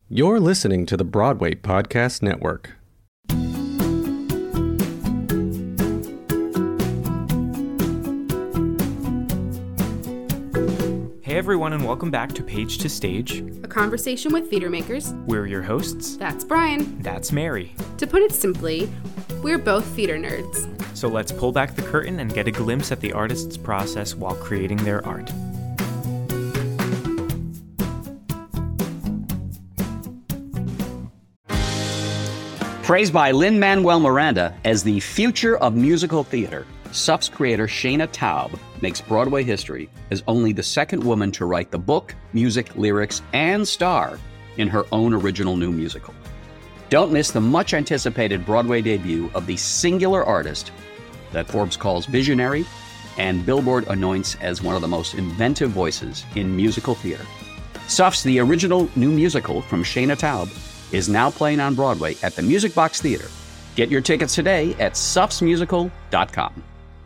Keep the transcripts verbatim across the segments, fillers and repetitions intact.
You're listening to the Broadway Podcast Network. Hey everyone, and welcome back to Page to Stage, a conversation with theater makers. We're your hosts. That's Brian. That's Mary. To put it simply, we're both theater nerds. So let's pull back the curtain and get a glimpse at the artist's process while creating their art. Praised by Lin-Manuel Miranda as the future of musical theater, S U F's creator Shaina Taub makes Broadway history as only the second woman to write the book, music, lyrics, and star in her own original new musical. Don't miss the much-anticipated Broadway debut of the singular artist that Forbes calls visionary and Billboard anoints as one of the most inventive voices in musical theater. S U F's The Original New Musical from Shaina Taub is now playing on Broadway at the Music Box Theater. Get your tickets today at sufs musical dot com.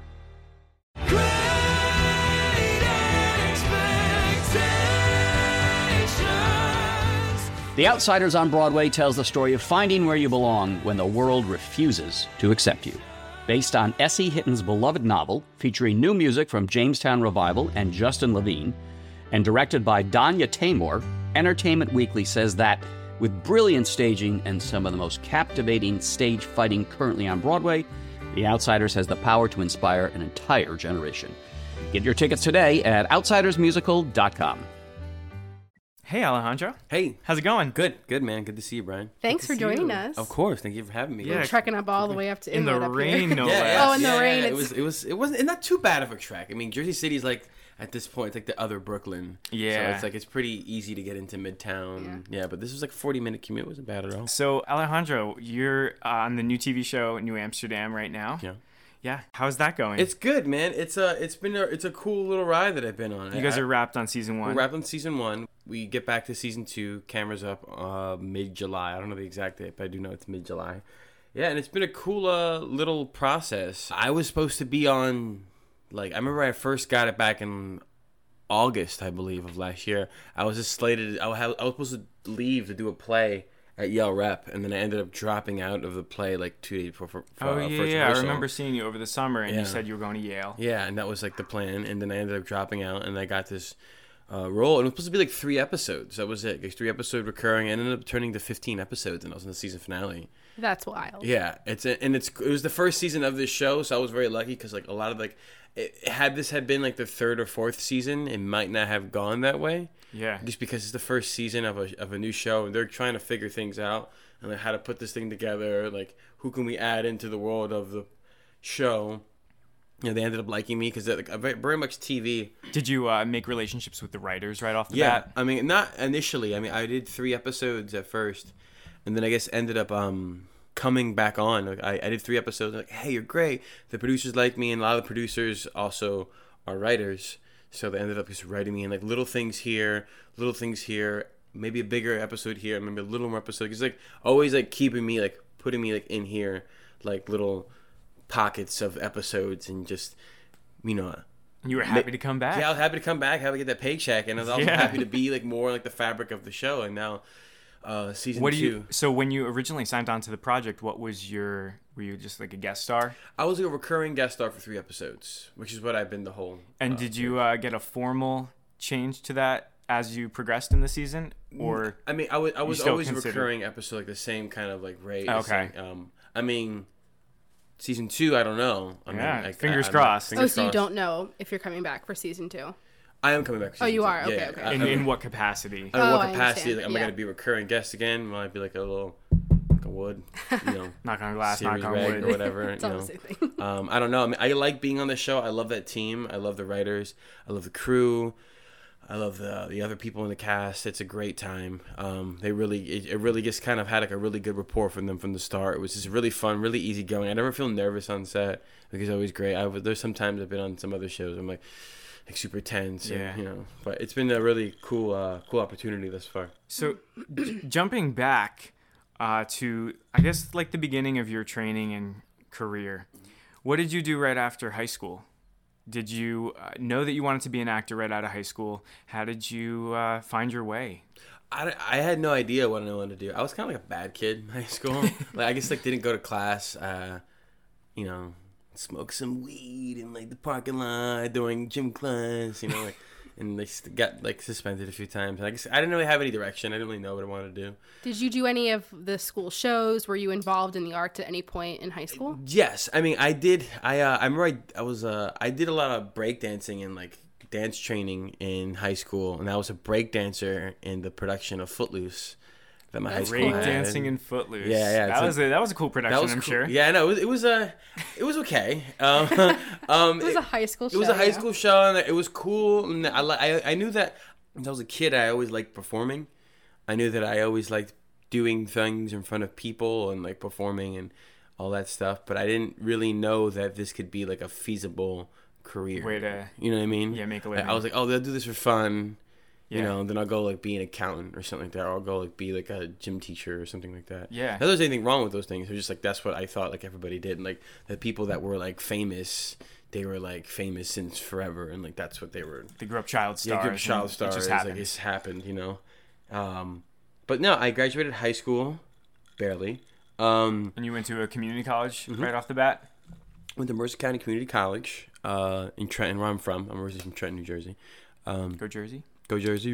The Outsiders on Broadway tells the story of finding where you belong when the world refuses to accept you. Based on S E. Hitton's beloved novel, featuring new music from Jamestown Revival and Justin Levine, and directed by Danya Taymor, Entertainment Weekly says that with brilliant staging and some of the most captivating stage fighting currently on Broadway, The Outsiders has the power to inspire an entire generation. Get your tickets today at outsiders musical dot com. Hey Alejandro. Hey. How's it going? Good, good man. Good to see you, Brian. Thanks for joining us. Of course. Thank you for having me. Yeah. We're trekking up all the way up to In the Inlet up rain, here. no yeah, less. yeah, Oh, in the yeah, rain, yeah. It it's- was, it was, it wasn't not too bad of a trek. I mean, Jersey City's like at this point, it's like the other Brooklyn. Yeah. So it's like it's pretty easy to get into Midtown. Yeah, but this was like a forty minute commute. It wasn't bad at all. So Alejandro, you're uh, on the new T V show New Amsterdam right now. Yeah. Yeah. How's that going? It's good, man. It's a, it's been a, it's a cool little ride that I've been on. you guys I, are wrapped on season one. We're wrapped on season one. We get back to season two. Cameras up uh, mid-July. I don't know the exact date, but I do know it's mid-July. Yeah, and it's been a cool uh, little process. I was supposed to be on, like, I remember I first got it back in August, I believe, of last year. I was just slated, I was, I was supposed to leave to do a play at Yale Rep, and then I ended up dropping out of the play like two days before for, for Oh uh, yeah, first yeah. I rehearsal. remember seeing you over the summer, and Yeah. you said you were going to Yale. Yeah, and that was like the plan, and then I ended up dropping out, and I got this uh, role, and it was supposed to be like three episodes. That was it, like three episode recurring, and ended up turning to fifteen episodes, and I was in the season finale. That's wild. Yeah, it's a, and it's it was the first season of this show, so I was very lucky because like a lot of like, it, had this had been like the third or fourth season, it might not have gone that way. Yeah. Just because it's the first season of a of a new show, and they're trying to figure things out and like how to put this thing together, like who can we add into the world of the show. You know, they ended up liking me because like, very, very much T V. Did you uh, make relationships with the writers right off the Yeah, bat? I mean, not initially. I mean, I did three episodes at first, and then I guess ended up um coming back on. Like, I, I did three episodes. Like, hey, you're great. The producers like me, and a lot of the producers also are writers. So they ended up just writing me in like little things here, little things here, maybe a bigger episode here, maybe a little more episode. It's like always like keeping me like putting me like in here, like little pockets of episodes, and just you know. You were happy to come back. Yeah, I was happy to come back, happy to get that paycheck, and I was also Yeah. happy to be like more like the fabric of the show. And now, uh, season What do two, you? So when you originally signed on to the project, what was your? Were you just like a guest star? I was like a recurring guest star for three episodes, which is what I've been the whole. And uh, did you uh, get a formal change to that as you progressed in the season, or? I mean, I was I was still always a consider- recurring episode, like the same kind of like rate. the Okay. same, um, I mean, season two, I don't know. I mean, Yeah, I, fingers I, I, crossed. Oh, Fingers so you crossed. don't know if you're coming back for season two? I am coming back. For Oh, season you two. are? Yeah, Okay, yeah. okay. I, In, I, in what capacity? I don't know Oh, what I capacity. understand. Like, am I Yeah. going to be a recurring guest again? Might be like a little, like a wood, you know. Knock on glass, knock series on reg wood. or whatever. It's you all know. the same thing. Um, I don't know. I mean, I like being on the show. I love that team. I love the writers. I love the crew. I love the the other people in the cast. It's a great time. Um, they really, it, it really just kind of had like a really good rapport from them from the start. It was just really fun, really easy going. I never feel nervous on set because it's always great. I was, there's sometimes I've been on some other shows. I'm like, like super tense. Yeah. And, you know, but it's been a really cool, uh, cool opportunity thus far. So, j- jumping back uh, to, I guess, like the beginning of your training and career, what did you do right after high school? Did you uh, know that you wanted to be an actor right out of high school? How did you uh, find your way? I, I had no idea what I wanted to do. I was kind of like a bad kid in high school. Like I guess like didn't go to class. Uh, you know, smoke some weed in like the parking lot during gym class. You know, like, and they st- got like suspended a few times. And I guess I didn't really have any direction. I didn't really know what I wanted to do. Did you do any of the school shows? Were you involved in the arts at any point in high school? Yes, I mean I did. I uh, I remember I, I was uh, I did a lot of breakdancing and like dance training in high school, and I was a break dancer in the production of Footloose that my That's high school Break had. dancing in Footloose. Yeah, yeah, That it's was a, that was a cool production, That was I'm cool. sure. Yeah, no, it was it was a it was okay. Um, um, It was a high school show. It was a high yeah. school show, and it was cool. And I li- I I knew that when I was a kid, I always liked performing. I knew that I always liked doing things in front of people and like performing and all that stuff. But I didn't really know that this could be like a feasible career. Way to You know what I mean? yeah, make a Like, living. I was like, oh, they'll do this for fun. You Yeah. know, then I'll go like be an accountant or something like that, or I'll go like be like a gym teacher or something like that. Yeah. Not that there's anything wrong with those things. It was just like that's what I thought like everybody did. And like the people that were like famous, they were like famous since forever, and like that's what they were. They grew up child stars. Yeah, good child and stars. It just Like happened. it's happened, you know. Um, but no, I graduated high school, barely. Um, And you went to a community college Mm-hmm. right off the bat? went to Mercer County Community College uh, in Trenton, where I'm from. I'm originally from Trenton, New Jersey. Um, Go Jersey. Go Jersey.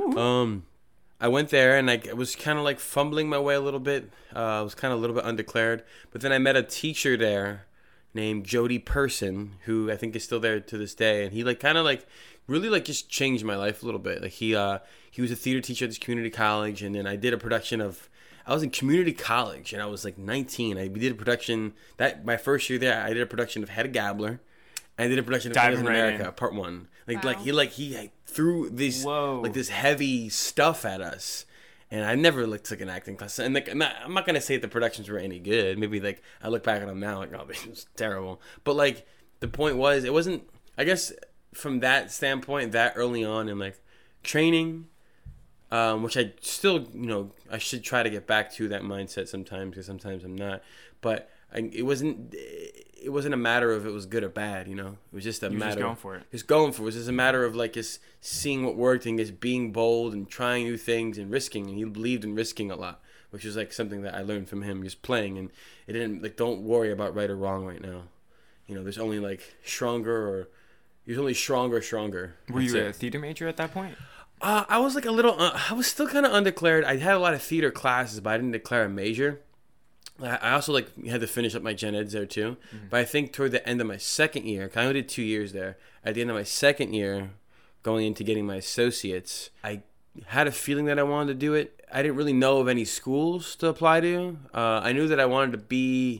Um, I went there and like, I was kind of like fumbling my way a little bit. Uh, I was kind of a little bit undeclared. But then I met a teacher there named Jody Person, who I think is still there to this day. And he like kind of like really like just changed my life a little bit. Like he uh, he was a theater teacher at this community college. And then I did a production of, I was in community college and I was like nineteen. I we did a production, that my first year there, I did a production of Hedda Gabler. I did a production of Diving Angels in right America, in. part one. Like, Wow. like he, like he like, threw these, Whoa. like this heavy stuff at us, and I never like took an acting class. And like, I'm not, I'm not gonna say the productions were any good. Maybe like I look back at them now, like, oh, this was terrible. But like, the point was, it wasn't. I guess from that standpoint, that early on in like training, um, which I still, you know, I should try to get back to that mindset sometimes, because sometimes I'm not. But I, it wasn't. It wasn't a matter of it was good or bad, you know. It was just a You were matter just going of, for it. Just going for it. It was just a matter of like just seeing what worked and just being bold and trying new things and risking. And he believed in risking a lot, which was like something that I learned from him just playing. And it didn't like don't worry about right or wrong right now. You know, there's only like stronger or there's only stronger, stronger. Were That's you it. a theater major at that point? Uh, I was like a little. Uh, I was still kind of undeclared. I had a lot of theater classes, but I didn't declare a major. I I also like had to finish up my gen eds there too. Mm-hmm. But I think toward the end of my second year, 'cause I only did two years there. At the end of my second year, going into getting my associates, I had a feeling that I wanted to do it. I didn't really know of any schools to apply to. Uh, I knew that I wanted to be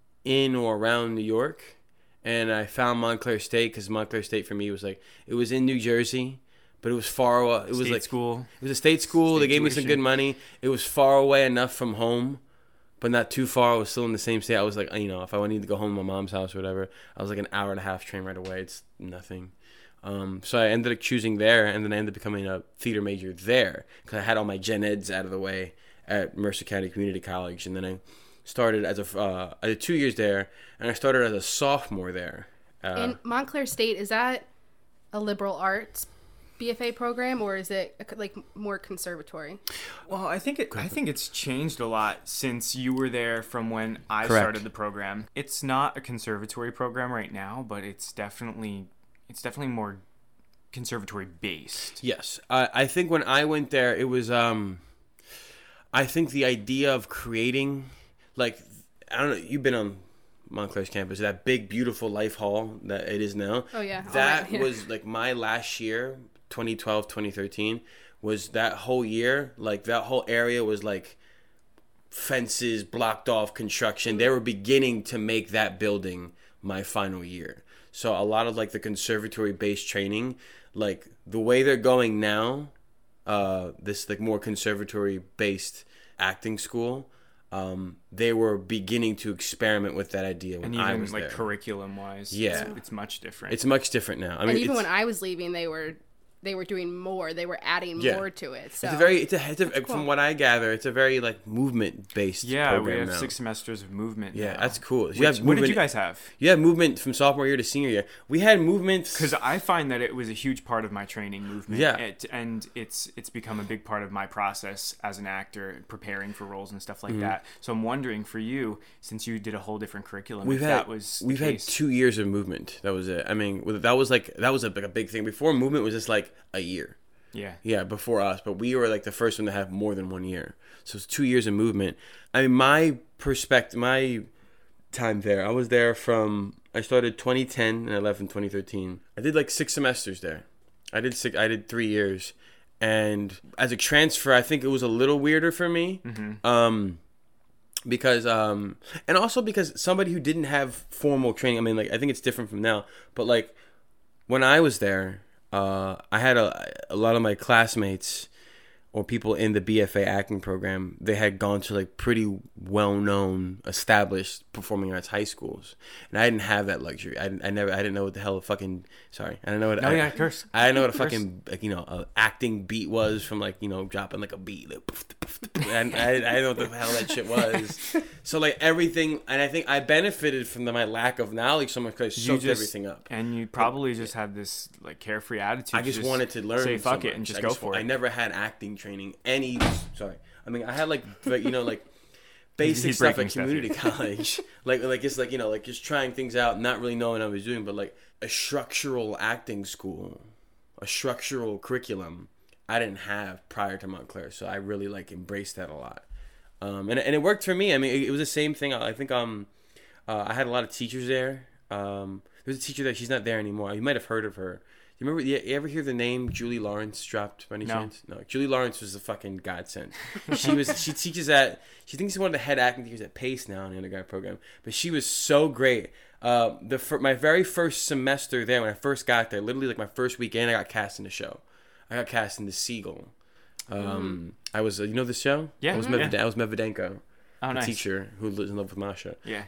in or around New York, and I found Montclair State because Montclair State for me was like it was in New Jersey, but it was far away. It was State like school. It was a state school. State They gave me some tuition. good money. It was far away enough from home, but not too far. I was still in the same state. I was like, you know, if I wanted to go home to my mom's house or whatever, I was like an hour and a half train right away. It's nothing. Um, so I ended up choosing there, and then I ended up becoming a theater major there because I had all my gen eds out of the way at Mercer County Community College, and then I started as a uh, I did two years there, and I started as a sophomore there. Uh, And Montclair State, is that a liberal arts B F A program, or is it a, like more conservatory? Well, I think it, I think it's changed a lot since you were there from when I Correct. started the program. It's not a conservatory program right now, but it's definitely it's definitely more conservatory based. Yes, I I think when I went there, it was um, I think the idea of creating, like, I don't know, you've been on Montclair's campus, that big beautiful Life Hall that it is now. Oh, yeah. All that right, yeah. was like my last year, twenty twelve, twenty thirteen, was that whole year. Like that whole area was like fences, blocked off construction. They were beginning to make that building my final year. So a lot of like the conservatory based training, like the way they're going now, uh, this like more conservatory based acting school, um, they were beginning to experiment with that idea when And I even was like there. curriculum wise, Yeah. it's, it's much different. It's much different now. I mean, And even it's, when I was leaving, they were they were doing more. They were adding Yeah. more to it. So It's a very, it's a, it's a cool. from what I gather, it's a very like movement based. Yeah, program we have now. six semesters of movement. Yeah, now. that's cool. You Which- have what did movement- you guys have? You have movement from sophomore year to senior year. We had movement Because I find that it was a huge part of my training movement. Yeah. It, and it's it's become a big part of my process as an actor, preparing for roles and stuff like Mm-hmm. that. So I'm wondering for you, since you did a whole different curriculum, We've if had that was the we've had case. two years of movement. That was it. I mean, that was like that was a, like a big thing. Before movement was just like a year. Yeah. Yeah, before us, but we were like the first one to have more than one year. So it's two years of movement. I mean, my perspective, my time there, I was there from I started twenty ten and I left in twenty thirteen. I did like six semesters there. I did six. I did three years, and as a transfer, I think it was a little weirder for me. Mm-hmm. Um, because um, and also because somebody who didn't have formal training. I mean, like I think it's different from now, but like when I was there. Uh, I had a, a lot of my classmates or people in the B F A acting program, they had gone to like pretty well-known, established performing arts high schools, and I didn't have that luxury. I, I never, I didn't know what the hell a fucking sorry, I didn't know what. No, I, yeah, curse. I didn't know what a Curse. fucking like, you know a acting beat was from like you know dropping like a beat. Like, poof, poof, poof, and I, I didn't know what the hell that shit was. So like everything, and I think I benefited from the, my lack of knowledge so much because I You soaked just- everything up. And you probably just had this like carefree attitude. I just, wanted to learn. Say so fuck it much. and just I go for I it. never had acting training. Any sorry, I mean I had like but, you know like basic he's stuff breaking at stuff community here. college, like like just like you know like just trying things out, not really knowing what I was doing, but like a structural acting school, a structural curriculum, I didn't have prior to Montclair, so I really like embraced that a lot, um, and and it worked for me. I mean it, it was the same thing. I think um uh, I had a lot of teachers there. Um, there's a teacher there. She's not there anymore. You might have heard of her. You remember? You, you ever hear the name Julie Lawrence dropped by any No. chance? No. Julie Lawrence was a fucking godsend. She was. She teaches at. She thinks she's one of the head acting teachers at Pace now in the undergrad program. But she was so great. Uh, the fir- my very first semester there, when I first got there, literally like my first weekend, I got cast in the show. I got cast in The Seagull. Um, I was. Uh, you know the show? Yeah. I was. Mhm. Medved- I was Medvedenko, Oh, the nice. teacher who lives in love with Masha, Yeah.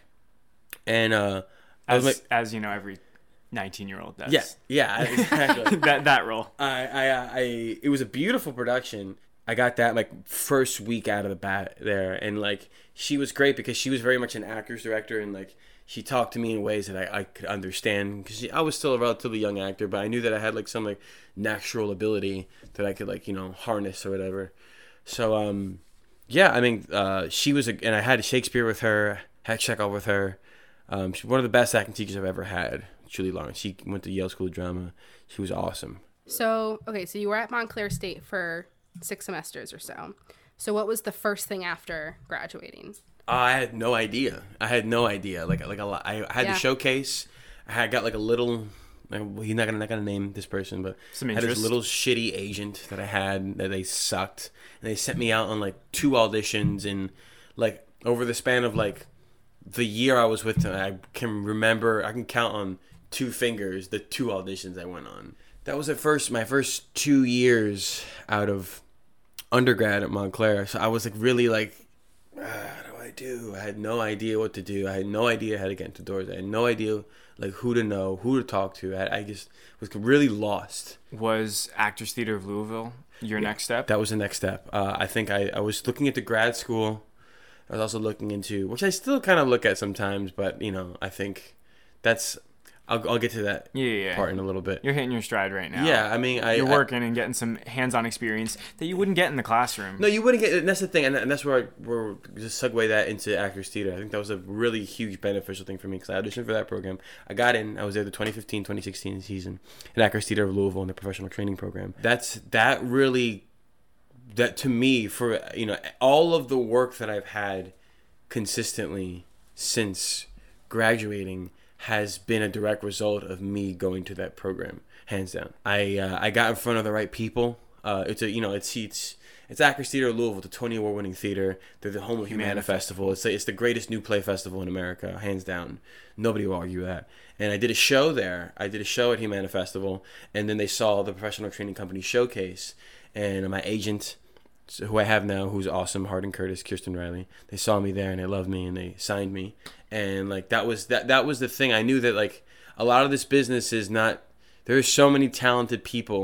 and uh, I As was like, as you know, every nineteen year old does. yeah, yeah, exactly. that that role. I, I, I, it was a beautiful production. I got that like first week out of the bat there, and like she was great because she was very much an actor's director, and like she talked to me in ways that I, I could understand because I was still a relatively young actor, but I knew that I had like some like natural ability that I could like you know harness or whatever. So um, yeah, I mean, uh, she was a, and I had Shakespeare with her, had Chekhov with her. Um, she's one of the best acting teachers I've ever had. Julie Lawrence. She went to Yale School of Drama. She was awesome. So, okay, so you were at Montclair State for six semesters or so. So what was the first thing after graduating? I had no idea. I had no idea. Like like a lot. I had Yeah. the showcase. I had got like a little. Well, he's not gonna not gonna name this person, but Some I had this interest. little shitty agent that I had that they sucked, and they sent me out on like two auditions, and like over the span of like the year I was with them, I can remember. I can count on two fingers the two auditions I went on. That was at first my first two years out of undergrad at Montclair. So I was like really like, ah, how do I do? I had no idea what to do. I had no idea how to get into doors. I had no idea like who to know, who to talk to. I, I just was really lost. Was Actors Theater of Louisville your next step? That was the next step. Uh, I think I, I was looking into grad school. I was also looking into, which I still kind of look at sometimes, but you know, I think that's, I'll, I'll get to that Yeah, yeah, yeah. part in a little bit. You're hitting your stride right now. Yeah, I mean, I, You're I- working and getting some hands-on experience that you wouldn't get in the classroom. No, you wouldn't get. And that's the thing, and, and that's where I, we're just segue that into Actors Theater. I think that was a really huge beneficial thing for me because I auditioned for that program. I got in. I was there the twenty fifteen twenty sixteen season at Actors Theater of Louisville in the professional training program. That's that really, that to me for you know all of the work that I've had consistently since graduating has been a direct result of me going to that program, hands down. I uh, I got in front of the right people. Uh, it's a you know it's it's it's Actors Theater of Louisville, the Tony Award winning theater. They're the home of Humana Festival. It's the, it's the greatest new play festival in America, hands down. Nobody will argue that. And I did a show there. I did a show at Humana Festival, and then they saw the professional training company showcase, and my agent, who I have now, who's awesome, Hardin Curtis, Kirsten Riley. They saw me there and they loved me and they signed me. And like that was that that was the thing. I knew that like a lot of this business is not. There's so many talented people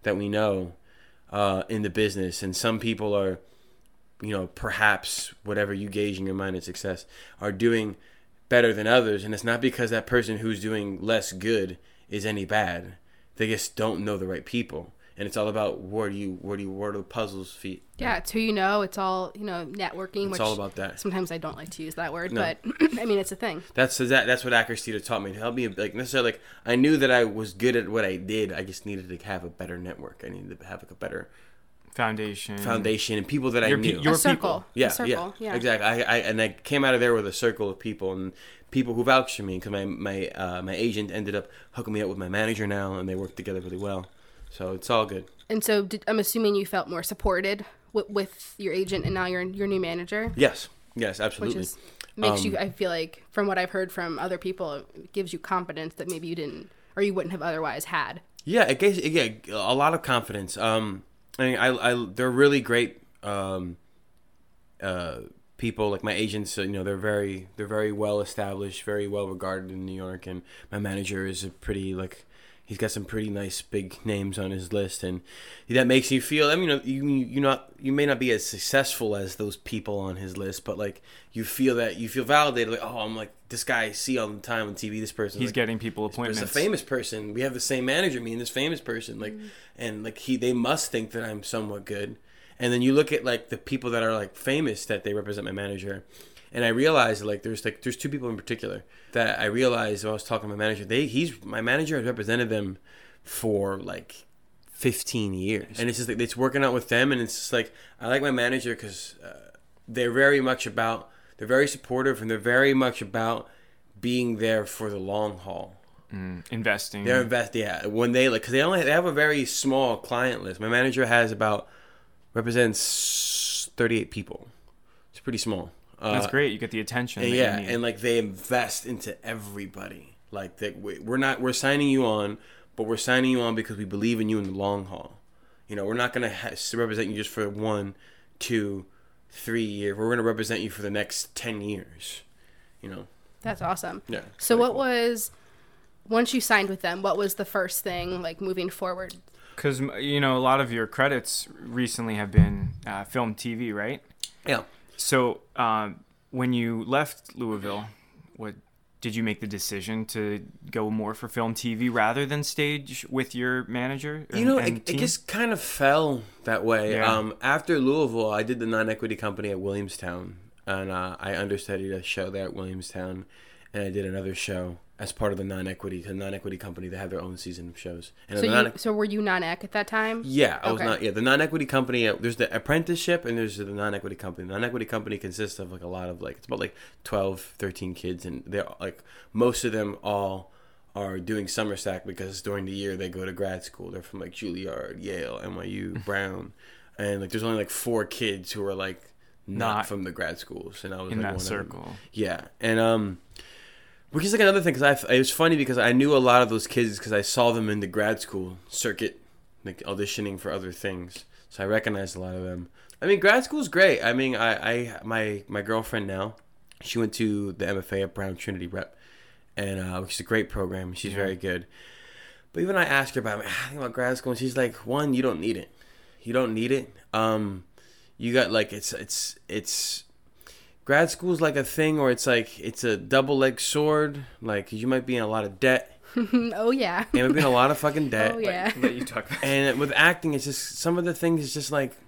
that we know uh, in the business, and some people are, you know, perhaps whatever you gauge in your mind as success, are doing better than others, and it's not because that person who's doing less good is any bad. They just don't know the right people, and it's all about where do you where do you where do the puzzles fit. Yeah, it's who you know. It's all, you know, networking. It's which all about that. Sometimes I don't like to use that word, No. but I mean, it's a thing. That's that. That's what Actors Theater taught me. To help me, like necessarily, like I knew that I was good at what I did. I just needed to have a better network. I needed to have like a better Foundation. foundation and people that I Your knew. pe- your A circle. people. Yeah, A circle. yeah, Yeah. exactly. I, I and I came out of there with a circle of people and people who vouched for me, because my my uh, my agent ended up hooking me up with my manager now, and they work together really well. So it's all good. And so did, I'm assuming you felt more supported with, with your agent, and now you're your new manager, Yes, yes, which absolutely. is makes Um, you. I feel like from what I've heard from other people, it gives you confidence that maybe you didn't or you wouldn't have otherwise had. Yeah, it gives yeah a lot of confidence. Um, I mean, I, I they're really great. Um, uh, people like my agents, you know, they're very they're very well established, very well regarded in New York, and my manager is a pretty like. He's got some pretty nice big names on his list, and that makes you feel. I mean, you you not you may not be as successful as those people on his list, but like you feel that you feel validated. Like, oh, I'm like this guy I see all the time on T V. This person, He's like, getting people There's appointments. a famous person. We have the same manager, me and this famous person. Like, mm. and like he, they must think that I'm somewhat good. And then you look at like the people that are like famous that they represent my manager, and I realized like there's like there's two people in particular that I realized when I was talking to my manager. They he's my manager has represented them for like fifteen years, and it's just like it's working out with them. And it's just like I like my manager because uh, they're very much about they're very supportive, and they're very much about being there for the long haul. Mm, investing. They're invest, yeah. When they like, cause they only they have a very small client list. My manager has about represents thirty-eight people. It's pretty small. Uh, That's great. You get the attention. and that yeah, you need. and like they invest into everybody. Like that, we- we're not we're signing you on, but we're signing you on because we believe in you in the long haul. You know, we're not gonna ha- represent you just for one, two, three years. We're gonna represent you for the next ten years. You know. That's awesome. Yeah. So very what cool. was once you signed with them? What was the first thing like moving forward? Because, you know, a lot of your credits recently have been uh, film, T V, right? Yeah. So um, when you left Louisville, what did you make the decision to go more for film, T V rather than stage with your manager? And, You know, and it, it team? just kind of fell that way. Yeah. Um, after Louisville, I did the non-equity company at Williamstown, and uh, I understudied a show there at Williamstown, and I did another show as part of the non-equity, the non-equity company. They have their own season of shows. And So the you, non- so were you non-ec at that time? yeah, I was Okay. not. Yeah, the non-equity company. Uh, there's the apprenticeship, and there's the non-equity company. The non-equity company consists of like a lot of like it's about like twelve, thirteen kids, and they're like most of them all are doing summer stack because during the year they go to grad school. They're from like Juilliard, Yale, N Y U, Brown, and like there's only like four kids who are like not, Not from the grad schools, and I was in like that one of them. circle. Yeah, and um, which is like another thing because I it was funny because I knew a lot of those kids because I saw them in the grad school circuit, like auditioning for other things. So I recognized a lot of them. I mean, grad school's great. I mean, I, I my my girlfriend now, she went to the M F A at Brown Trinity Rep, and uh, which is a great program. She's Yeah. very good. But even I asked her about, I think about grad school, and she's like, one, you don't need it. You don't need it. Um, you got like it's it's it's. Grad school is like a thing where it's like it's a double-edged sword. Like you might be in a lot of debt. Oh yeah. You might be in a lot of fucking debt. Oh yeah. Let you talk. And with acting, it's just some of the things. It's just like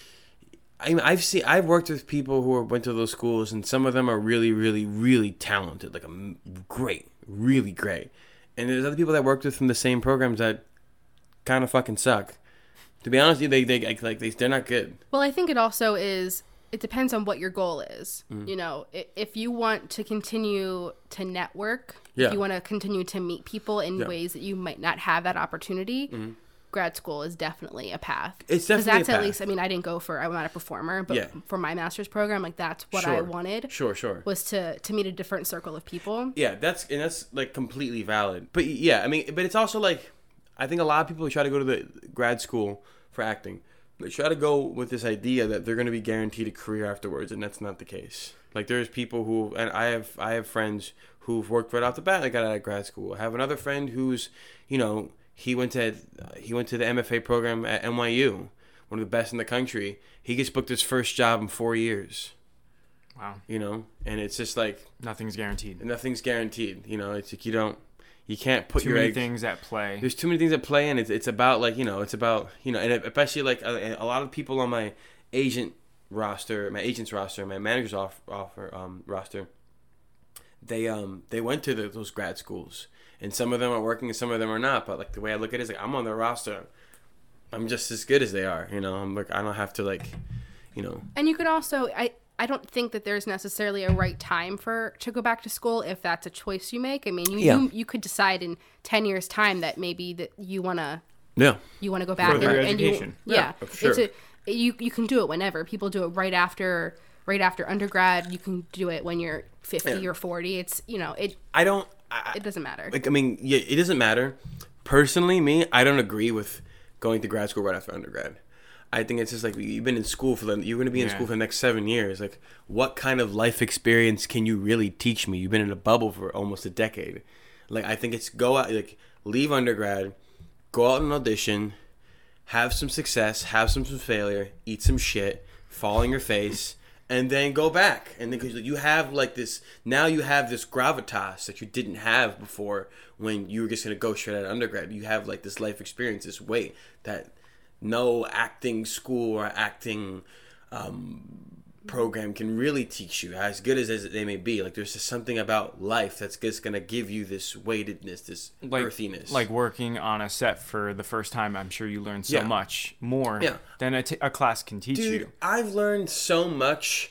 I mean, I've seen, I've worked with people who are, went to those schools, and some of them are really, really, really talented. Like um, great, really great. And there's other people that worked with from the same programs that kind of fucking suck. To be honest, with you, they they like they they're not good. Well, I think it also is. It depends on what your goal is. Mm. You know, i- if you want to continue to network, Yeah. if you want to continue to meet people in Yeah. ways that you might not have that opportunity, grad school is definitely a path. It's 'Cause definitely that's a at path. least. I mean, I didn't go for. I'm not a performer, but Yeah. for my master's program, like that's what I Sure. wanted. Sure, sure. Was to to meet a different circle of people. Yeah, that's and that's like completely valid. But yeah, I mean, but it's also like I think a lot of people who try to go to the grad school for acting, they try to go with this idea that they're going to be guaranteed a career afterwards, and that's not the case. Like there's people who, and I have I have friends who've worked right off the bat. They got out of grad school. I have another friend who's, you know, he went to he went to the M F A program at N Y U, one of the best in the country. He gets booked his first job in four years. Wow. You know, and it's just like Nothing's guaranteed. nothing's guaranteed. You know, it's like you don't, you can't put Too your many eggs. things at play. There's too many things at play, and it's it's about like you know, it's about you know, and especially like a, a lot of people on my agent roster, my agent's roster, my manager's off, offer um, roster. They um they went to the, those grad schools, and some of them are working, and some of them are not. But like the way I look at it is like I'm on their roster, I'm just as good as they are. You know, I'm like I don't have to like, you know. And you could also I. I don't think that there's necessarily a right time for to go back to school if that's a choice you make. I mean, you Yeah. you, you could decide in ten years time that maybe that you want to Yeah. you want to go back Further and, and you education. yeah, Yeah, sure. it's a, you you can do it whenever. People do it right after right after undergrad. You can do it when you're fifty Yeah. or forty. It's, you know, it I don't. I, it doesn't matter. Like I mean, yeah, it doesn't matter. Personally, me, I don't agree with going to grad school right after undergrad. I think it's just like you've been in school for the, you're going to be in Yeah. school for the next seven years. Like, what kind of life experience can you really teach me? You've been in a bubble for almost a decade. Like, I think it's go out, like, leave undergrad, go out and audition, have some success, have some, some failure, eat some shit, fall on your face, and then go back. And then, because you have like this, now you have this gravitas that you didn't have before when you were just going to go straight out of undergrad. You have like this life experience, this weight that no acting school or acting um, program can really teach you, as good as, as they may be. Like, there's just something about life that's just going to give you this weightedness, this like, earthiness. Like working on a set for the first time, I'm sure you learn so Yeah. much more Yeah. than a, t- a class can teach Dude, you. I've learned so much.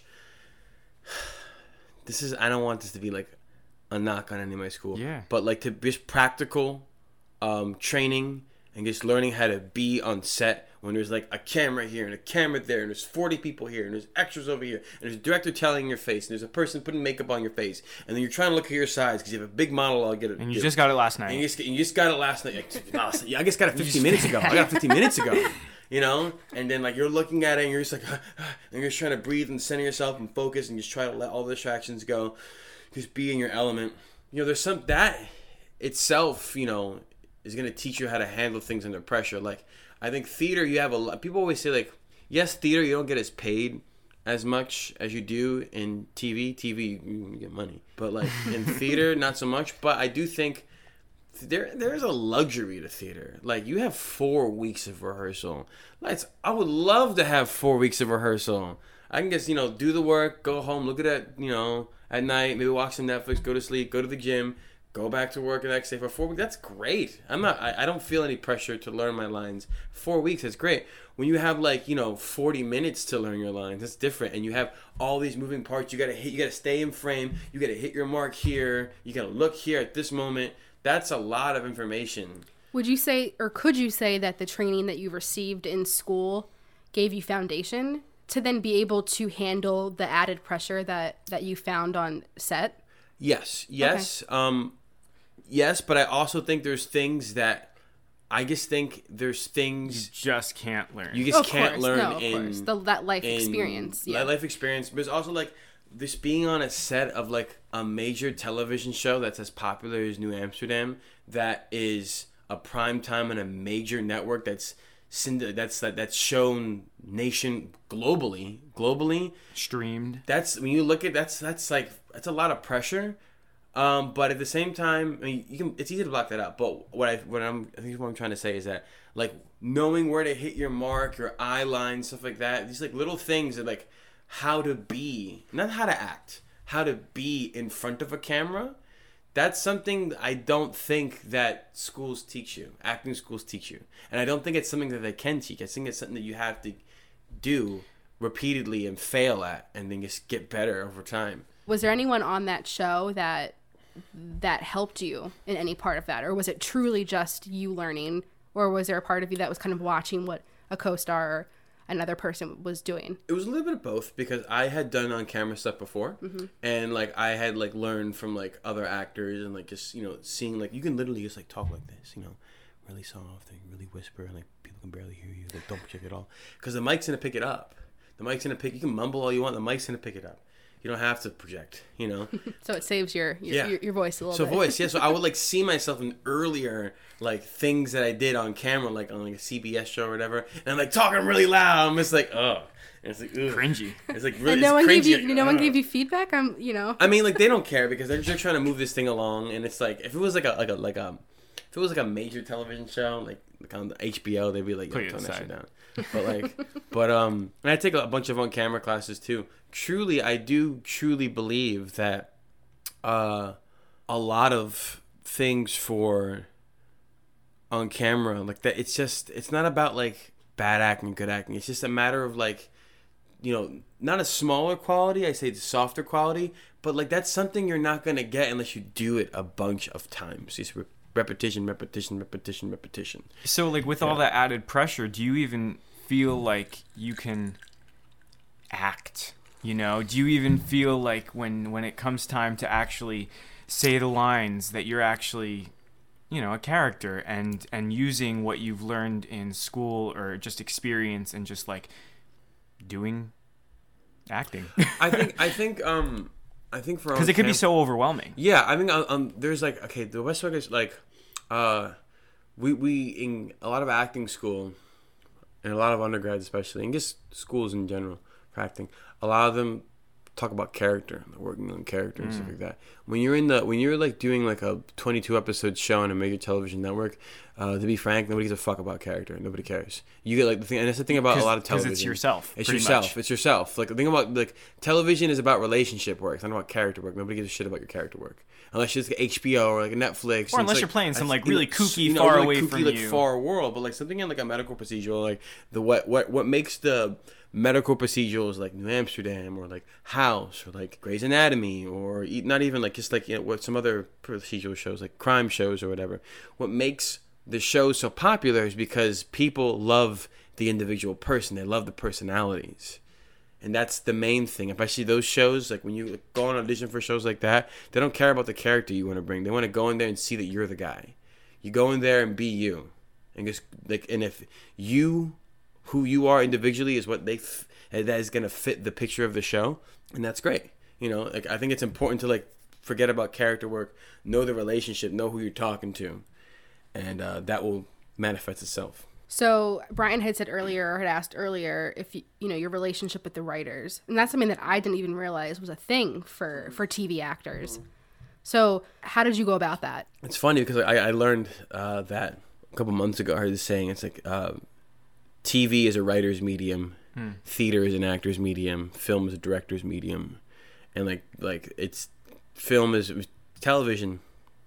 This is, I don't want this to be like a knock on any of my school. Yeah. But like to just practical um, training and just learning how to be on set when there's like a camera here and a camera there and there's forty people here and there's extras over here and there's a director telling in your face and there's a person putting makeup on your face and then you're trying to look at your sides because you have a big monologue. Get it, And you just got it last night. and you just, you just got it last night. Like, last- I just got it fifteen minutes ago. I got it fifteen minutes ago. You know? And then, like, you're looking at it and you're just like, and you're just trying to breathe and center yourself and focus and just try to let all the distractions go. Just be in your element. You know, there's some, that itself, you know, is going to teach you how to handle things under pressure. Like, I think theater, you have a lot, people always say, like, yes, theater, you don't get as paid as much as you do in T V. T V, you get money. But, like, in theater, not so much. But I do think there there's a luxury to theater. Like, you have four weeks of rehearsal. Like, I would love to have four weeks of rehearsal. I can just, you know, do the work, go home, look at it, you know, at night, maybe watch some Netflix, go to sleep, go to the gym, go back to work the next day for four weeks. That's great. I'm not, I, I don't feel any pressure to learn my lines. Four weeks, that's great. When you have like, you know, forty minutes to learn your lines, that's different. And you have all these moving parts. You got to hit, you got to stay in frame. You got to hit your mark here. You got to look here at this moment. That's a lot of information. Would you say, or could you say that the training that you received in school gave you foundation to then be able to handle the added pressure that, that you found on set? Yes. Yes. Okay. Um, yes, but I also think there's things that I just think there's things you just can't learn. You just of can't course. learn no, of in course. The, that life in, experience. Yeah. That life experience. But it's also like this being on a set of like a major television show that's as popular as New Amsterdam, that is a prime time on a major network that's that's that's shown nation globally globally streamed. That's when you look at that's that's like that's a lot of pressure. Um, but at the same time, I mean, you can. It's easy to block that out. But what I, what I'm, I think what I'm trying to say is that, like, knowing where to hit your mark, your eye line, stuff like that. These like little things that like how to be, not how to act, how to be in front of a camera. That's something I don't think that schools teach you. Acting schools teach you, and I don't think it's something that they can teach. I think it's something that you have to do repeatedly and fail at, and then just get better over time. Was there anyone on that show that that helped you in any part of that, or was it truly just you learning, or was there a part of you that was kind of watching what a co-star or another person was doing? It was a little bit of both, because I had done on camera stuff before, mm-hmm. and like I had like learned from like other actors, and like just, you know, seeing like you can literally just like talk like this, you know, really soft and really whisper, and like people can barely hear you, like don't check it all, because the mic's gonna pick it up. The mic's gonna pick. You can mumble all you want. The mic's gonna pick it up. You don't have to project, you know? So it saves your your, Yeah. your, your voice a little So bit. voice, yeah. So I would like see myself in earlier like things that I did on camera, like on like a C B S show or whatever, and I'm like talking really loud. I'm just like, oh, and it's like ugh. Cringy. It's like really And no it's one gave cringy. you like, no one ugh. gave you feedback. I'm you know. I mean, like they don't care because they're just trying to move this thing along, and it's like if it was like a like a like a if it was like a major television show like like on the H B O, they'd be like, Put yo, it tone that aside. shit down. But like, but um, and I take a bunch of on camera classes too. Truly, I do truly believe that uh, a lot of things for on camera like that. It's just it's not about like bad acting, good acting. It's just a matter of like, you know, not a smaller quality. I say the softer quality, but like that's something you're not gonna get unless you do it a bunch of times. It's re- repetition, repetition, repetition, repetition. So, like, with all that added pressure, do you even feel like you can act? You know, do you even feel like when when it comes time to actually say the lines that you're actually, you know, a character and and using what you've learned in school or just experience and just like doing acting? I think I think um I think for Because it could be so overwhelming. Yeah, I mean, um, um, there's like okay, the best way is like, uh, we we in a lot of acting school, and a lot of undergrads especially, and just schools in general for acting, a lot of them talk about character, they're working on character and stuff like that. When you're in the when you're like doing like a twenty-two episode show on a major television network, uh, to be frank, nobody gives a fuck about character. Nobody cares. You get like the thing, and that's the thing about a lot of television. Because it's yourself. It's pretty yourself. much. It's yourself. Like the thing about like television is about relationship work. It's not about character work. Nobody gives a shit about your character work unless you're like H B O or like Netflix. Or and unless it's you're like, playing some, I- like, you really know, kooky, you know, far like, away kooky, from like, you. far world. But like something in like a medical procedural, like the what what what makes the medical procedurals like New Amsterdam or like House or like Grey's Anatomy or e- not even like just like you know what some other procedural shows like crime shows or whatever. What makes the show so popular is because people love the individual person. They love the personalities. And that's the main thing. If I see those shows, like when you go on audition for shows like that, they don't care about the character you want to bring. They want to go in there and see that you're the guy. You go in there and be you. And just like and if you who you are individually is what they f- that is going to fit the picture of the show, and that's great. You know, like I think it's important to like forget about character work, know the relationship, know who you're talking to, and uh, that will manifest itself. So Brian had said earlier, or had asked earlier, if you, you know your relationship with the writers, and that's something that I didn't even realize was a thing for for T V actors. So how did you go about that? It's funny because I, I learned uh, that a couple months ago. I heard this saying. It's like uh, T V is a writer's medium, hmm. theater is an actor's medium, film is a director's medium, and like like it's film is television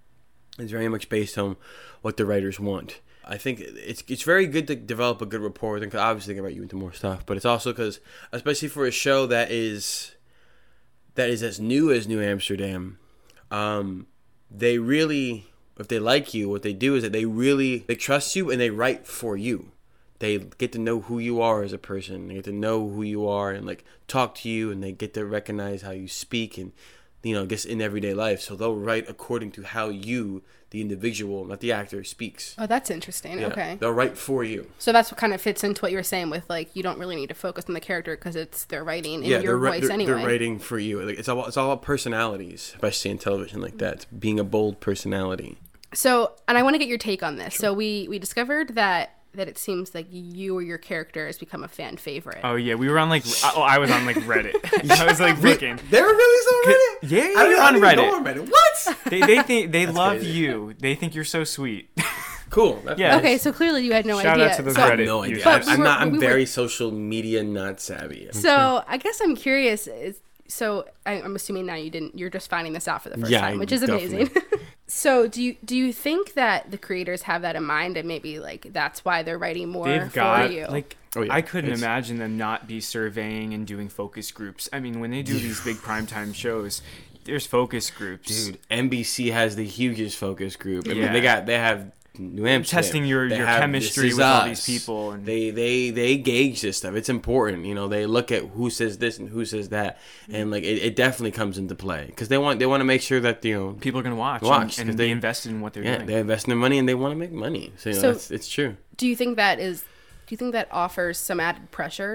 is very much based on what the writers want. I think it's it's very good to develop a good rapport with them, because obviously they can write you into more stuff, but it's also because, especially for a show that is that is as new as New Amsterdam, um, they really, if they like you, what they do is that they really they trust you and they write for you. They get to know who you are as a person. They get to know who you are and like talk to you, and they get to recognize how you speak and, you know, just in everyday life. So they'll write according to how you, the individual, not the actor, speaks. Oh, that's interesting. Yeah, Okay. they'll write for you. So that's what kind of fits into what you were saying with like you don't really need to focus on the character because it's their writing in Yeah, your they're, voice they're, anyway. they're writing for you. Like, it's all it's all about personalities, especially in television like that. It's being a bold personality. So, and I want to get your take on this. Sure. So we we discovered that that it seems like you or your character has become a fan favorite. Oh yeah, we were on like oh I was on like Reddit. I was like looking. They were really on Reddit. Yeah, I you're I on didn't Reddit. Go on Reddit. What? They they think they That's love crazy. you. They think you're so sweet. Cool. That's Yeah. nice. Okay, so clearly you had no Shout idea. out to those so, I have Reddit no idea. users. I, But we I'm were- not. I'm we were- very social media not savvy. So I guess I'm curious. Is, so I, I'm assuming now you didn't. You're just finding this out for the first Yeah, time, I- which is amazing. definitely. So do you do you think that the creators have that in mind, and maybe like that's why they're writing more They've for got you? like Oh, yeah. I couldn't It's- imagine them not be surveying and doing focus groups. I mean, when they do these big primetime shows, there's focus groups. Dude, N B C has the hugest focus group. I Yeah. mean, they got they have New Amsterdam. Testing your- They your have chemistry This Is with all Us. these people and- they they they gauge this stuff. It's important, you know. They look at who says this and who says that, and like it, it definitely comes into play because they want they want to make sure that you know People are gonna watch, Watch, and, 'cause and they- be invested in what they're yeah doing. they invest in their money and they want to make money. So, you know, So- that's, it's true. do you think that is? Do you think that offers some added pressure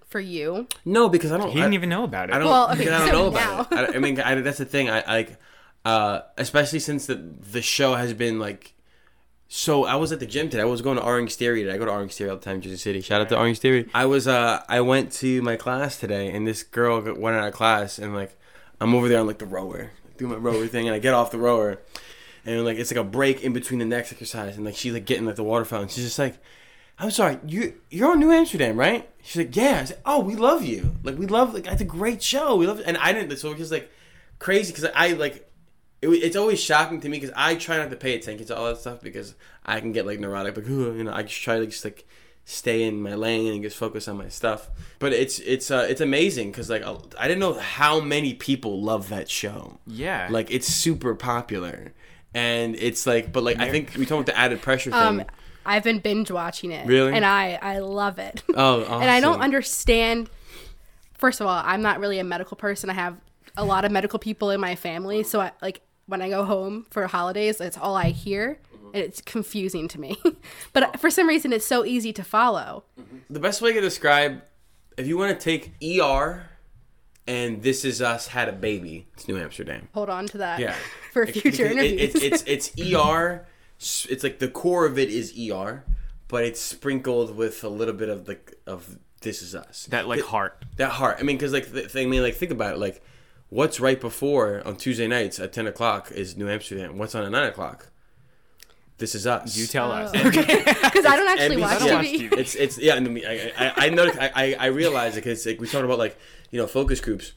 for you? No, because I don't. He didn't I, even know about it. I don't. Well, okay, because I don't so know now. about it. I, I mean, I, that's the thing. I like, uh, especially since the the show has been like. So I was at the gym today. I was going to Orange Theory today. I go to Orange Theory all the time, Jersey City. Shout out to Orange Theory. I was uh I went to my class today, and this girl got- went out of class, and like I'm over there on like the rower, doing my rower thing, and I get off the rower, and like it's like a break in between the next exercise, and like she's like getting like the water fountain. She's just like, I'm sorry, you you're on New Amsterdam, right? She's like, yeah. I said, oh, we love you. Like we love like it's a great show. We love it. And I didn't. So it was like crazy because I like. It, it's always shocking to me because I try not to pay attention to all that stuff because I can get like neurotic, like you know, I just try to just like stay in my lane and just focus on my stuff. But it's it's uh, it's amazing because like I didn't know how many people love that show. Yeah. Like it's super popular, and it's like, but like I think we talked about the added pressure thing. Um, I've been binge watching it. Really? And I, I love it. Oh, awesome. And I don't understand. First of all, I'm not really a medical person. I have a lot of medical people in my family. So, I, like, when I go home for holidays, that's all I hear. And it's confusing to me. But for some reason, it's so easy to follow. The best way to describe, if you want to take E R and This Is Us had a baby, it's New Amsterdam. Hold on to that Yeah. for It- future it- interviews. It, it's it's E R. It's like the core of it is E R, but it's sprinkled with a little bit of the of This Is Us. that like It- heart. That heart. I mean, because like the thing. I mean, like think about it. Like, what's right before on Tuesday nights at ten o'clock is New Amsterdam. What's on at nine o'clock? This Is Us. You tell us. Because I don't actually N B C watch I don't T V. watch T V. It's it's yeah. and I I I noticed. I I, I realized it because like we talked about like you know focus groups.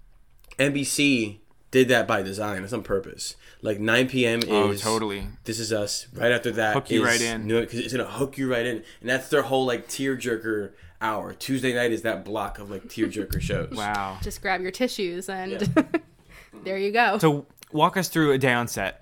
N B C did that by design. It's on purpose. Like nine p.m. is Oh, totally. This Is Us. Right after that, Hook you is right in. because it's gonna hook you right in, and that's their whole like tearjerker hour. Tuesday night is that block of like tearjerker shows. Wow. Just grab your tissues and there you go. So walk us through a day on set.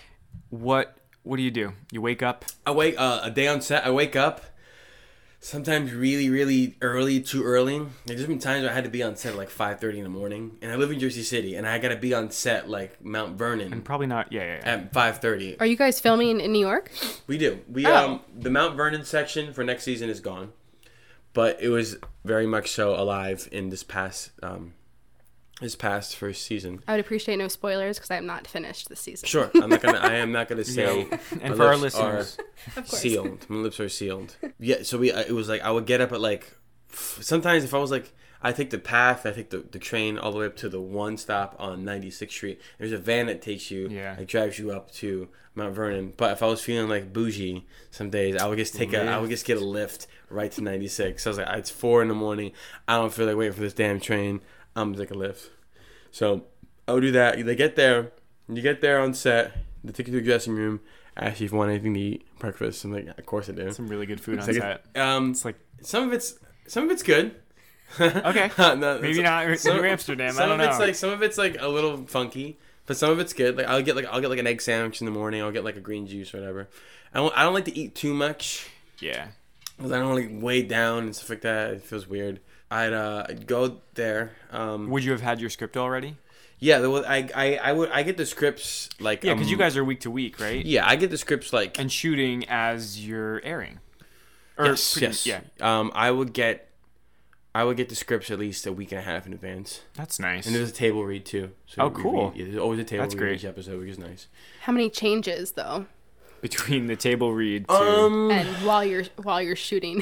What what do you do? You wake up. I wake uh, a day on set. I wake up. Sometimes really, really early, too early. There's been times where I had to be on set at like five thirty in the morning, and I live in Jersey City, and I gotta be on set like Mount Vernon And probably not. Yeah, yeah, yeah. at five thirty. Are you guys filming in New York? We do. We Oh. um the Mount Vernon section for next season is gone, but it was very much so alive in this past um this past first season. I would appreciate no spoilers because I am not finished this season. Sure, I'm not gonna. I am not gonna say. Yeah. And my for our lips are listeners, Of course. sealed. My lips are sealed. Yeah. So we. It was like I would get up at like. Sometimes if I was like, I take the path. I take the, the train all the way up to the one stop on ninety-sixth Street. There's a van that takes you. Yeah. Like drives you up to Mount Vernon. But if I was feeling like bougie some days, I would just take a. I would just get a lift right to ninety-six. So I was like, it's four in the morning. I don't feel like waiting for this damn train. I'm gonna take a lift. So I would do that. They get there. You get there on set. They take you to the dressing room. Ask you if you want anything to eat, breakfast. I'm like, of course I do. some really good food on It's set. like, um, It's like some of it's some of it's good. okay, No, maybe it's- not some- New Amsterdam. Some I don't of it's know. like some of it's like a little funky, but some of it's good. Like I'll get like I'll get like an egg sandwich in the morning. I'll get like a green juice or whatever. I don't I don't like to eat too much yeah. because I don't want to weigh down and stuff like that. It feels weird. I'd uh I'd go there. Um, Would you have had your script already? yeah, there was, I I I would I get the scripts like Yeah, because um, you guys are week to week, right? yeah I get the scripts like And shooting as you're airing. Or yes pretty- yes Yeah, um I would get I would get the scripts at least a week and a half in advance. that's nice. And there's a table read too. So Oh, we cool. read- yeah, there's always a table That's read great. each episode, which is nice. How many changes though? Between the table read to Um, And while you're while you're shooting,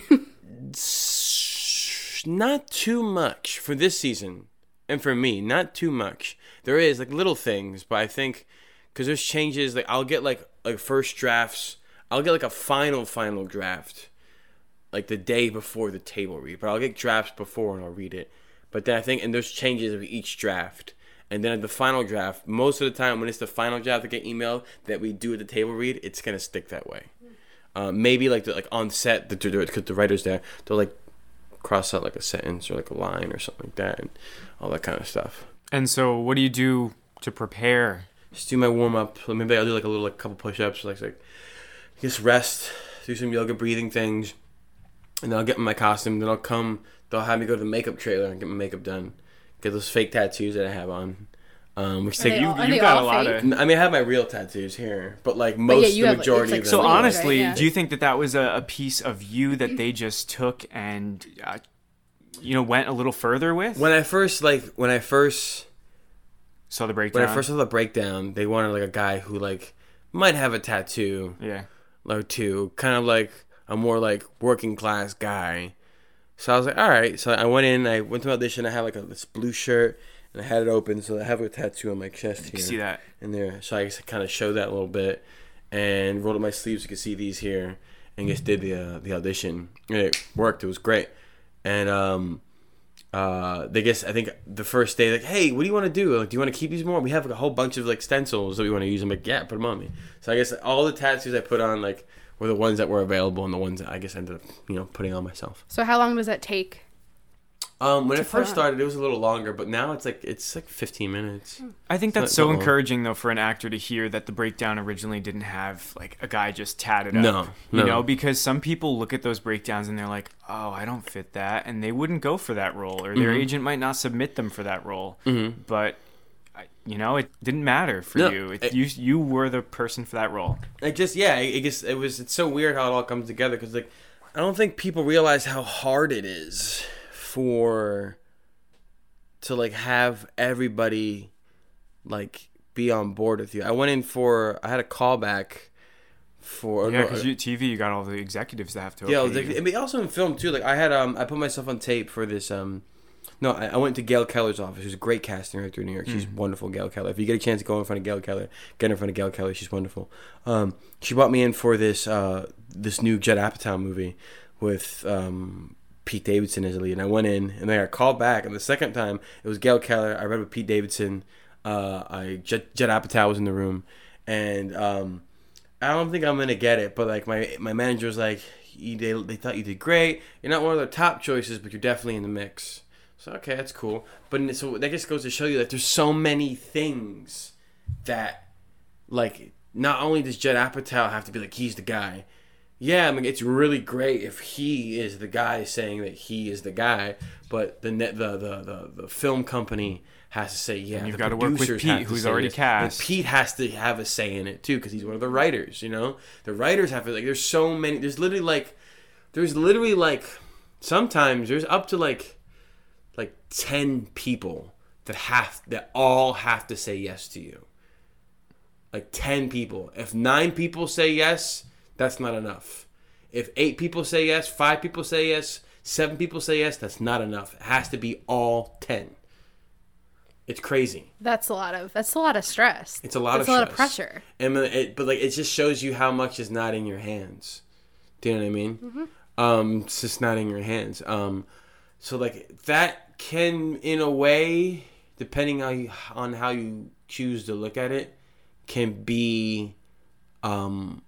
s- not too much for this season, and for me, not too much. There is like little things, but I think because there's changes. Like I'll get like like first drafts. I'll get like a final final draft, like the day before the table read. But I'll get drafts before and I'll read it. But then I think and there's changes of each draft. And then at the final draft, most of the time when it's the final draft that get emailed that we do at the table read, it's gonna stick that way. Uh, maybe like the, like on set, the because the writers there, they'll like cross out like a sentence or like a line or something like that, and all that kind of stuff. And so, what do you do to prepare? Just do my warm up. Maybe I'll do like a little like couple push ups, like like just rest, do some yoga breathing things, and then I'll get in my costume. Then I'll come. They'll have me go to the makeup trailer and get my makeup done. Get those fake tattoos that I have on. Um, which Are take they you. all- are You've they got all a lot fake? of. I mean, I have my real tattoos here, but like most, yeah, you the have, like, majority it's, of like, them. So Right, honestly, yeah. do you think that that was a, a piece of you that they just took and uh, you know, went a little further with? When I first like when I first Saw the breakdown. when I first saw the breakdown, they wanted like a guy who like might have a tattoo Yeah. or two, kind of like a more like working class guy. So I was like, all right. So I went in, I went to audition. I had like a, this blue shirt, and I had it open, so I have a tattoo on my chest here. You see that? In there. So I just kind of showed that a little bit, and rolled up my sleeves. You can see these here, and just did the uh, the audition. And it worked. It was great. And um, uh, they guess I think the first day, like, hey, what do you want to do? Like, do you want to keep these more? We have like a whole bunch of like stencils that we want to use. I'm like, yeah, put them on me. So I guess all the tattoos I put on like were the ones that were available, and the ones that I guess I ended up you know putting on myself. So how long does that take? Um, when To it first put on. started, it was a little longer, but now it's like it's like fifteen minutes. I think It's that's not so that long. encouraging, though, for an actor to hear that the breakdown originally didn't have, like, a guy just tatted up. No, You no. know, because some people look at those breakdowns and they're like, oh, I don't fit that. And they wouldn't go for that role, or their Mm-hmm. agent might not submit them for that role. Mm-hmm. But, I- you know, it didn't matter for No, you. It, it- you. You were the person for that role. Like just yeah, it, it just it was it's so weird how it all comes together because like I don't think people realize how hard it is for to like have everybody like be on board with you. I went in for I had a callback for Yeah, no, because T V, you got all the executives that have to. yeah, okay like, you. I mean, also in film too. Like I had um, I put myself on tape for this um, no, I, I went to Gail Keller's office. She's a great casting director in New York. She's wonderful, Gail Keller. If you get a chance to go in front of Gail Keller, get in front of Gail Keller. She's wonderful. Um, she brought me in for this uh, this new Judd Apatow movie with um, Pete Davidson as the lead, and I went in, and then I got called back. And the second time, it was Gail Keller. I read with Pete Davidson. Uh, I Judd, Judd Apatow was in the room, and um, I don't think I'm gonna get it, but like my my manager was like, you, they they thought you did great. You're not one of their top choices, but you're definitely in the mix. So okay, that's cool. But so that just goes to show you that there's so many things that, like, not only does Judd Apatow have to be like he's the guy. Yeah, I mean it's really great if he is the guy saying that he is the guy, but the net the the the, the film company has to say yeah. And you've the gotta work with producers Pete, have to who's say already this. cast. And Pete has to have a say in it too because he's one of the writers. You know, the writers have to like. There's so many. There's literally like, there's literally like, sometimes there's up to like. like ten people that have that all have to say yes to you. Like ten people. If nine people say yes, that's not enough. If eight people say yes, five people say yes, seven people say yes, that's not enough. It has to be all ten. It's crazy. That's a lot of that's a lot of stress. It's a lot that's of a lot of stress. pressure. And it, but like it just shows you how much is not in your hands. Do you know what I mean? Mm-hmm. Um, it's just not in your hands. Um, so like that can, in a way, depending on you, on how you choose to look at it, can be, um,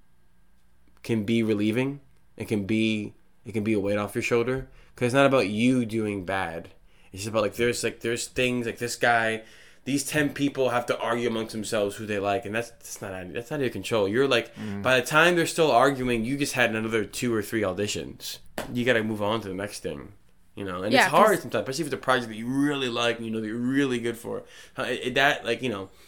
can be relieving. It can be it can be a weight off your shoulder because it's not about you doing bad. It's just about like there's like there's things like this guy, these ten people have to argue amongst themselves who they like, and that's that's not that's not out of your control. You're like Mm-hmm. by the time they're still arguing, you just had another two or three auditions. You got to move on to the next thing, you know. And Yeah, it's hard 'cause- sometimes, especially if it's a project that you really like and you know that you're really good for. Uh, it- it- that like you know,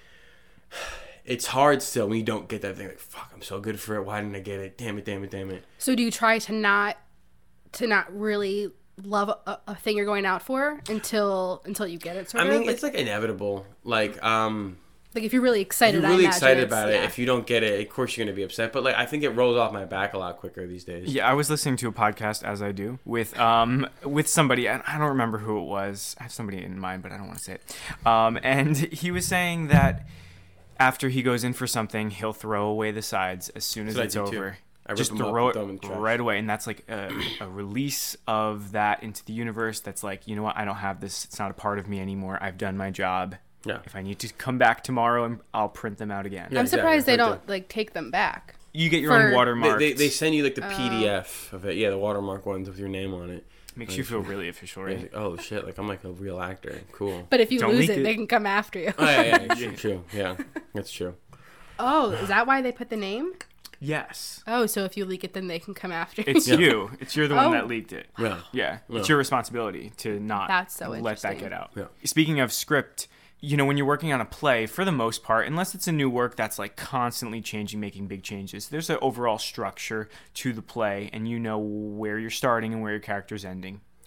it's hard still when you don't get that thing. Like fuck, I'm so good for it. Why didn't I get it? Damn it, damn it, damn it. So do you try to not to not really love a, a thing you're going out for until until you get it? Sort I of mean, like, it's like inevitable. Like um. like if you're really excited, You're I really imagine excited it's- about yeah. it. If you don't get it, of course you're gonna be upset. But like, I think it rolls off my back a lot quicker these days. Yeah, I was listening to a podcast, as I do, with um with somebody, and I don't remember who it was. I have somebody in mind, but I don't want to say it. Um, and he was saying that after he goes in for something, he'll throw away the sides as soon as That's what I it's do, too. over. I rip Just them up throw and it throw 'em in the trash. right away, and that's like a, a release of that into the universe. That's like, you know what? I don't have this. It's not a part of me anymore. I've done my job. Yeah. If I need to come back tomorrow, and I'll print them out again. Yeah. I'm surprised they exactly. don't like take them back. You get your For- own They, watermark. they, they send you like the Oh. P D F of it. Yeah, the watermark ones with your name on it. Makes you feel really official, And right? it's like, oh shit! Like I'm like a real actor. Cool. But if you Don't lose leak it, it. they can come after you. Oh yeah, yeah, it's true, true. Yeah, that's true. Oh, is that why they put the name? Yes. Oh, so if you leak it, then they can come after you. It's you. It's you're the one Oh. that leaked it. Yeah. Yeah. Yeah. It's your responsibility to not That's so let that interesting. get out. Yeah. Speaking of script, you know, when you're working on a play, for the most part, unless it's a new work that's like constantly changing, making big changes, there's an overall structure to the play, and you know where you're starting and where your character's ending.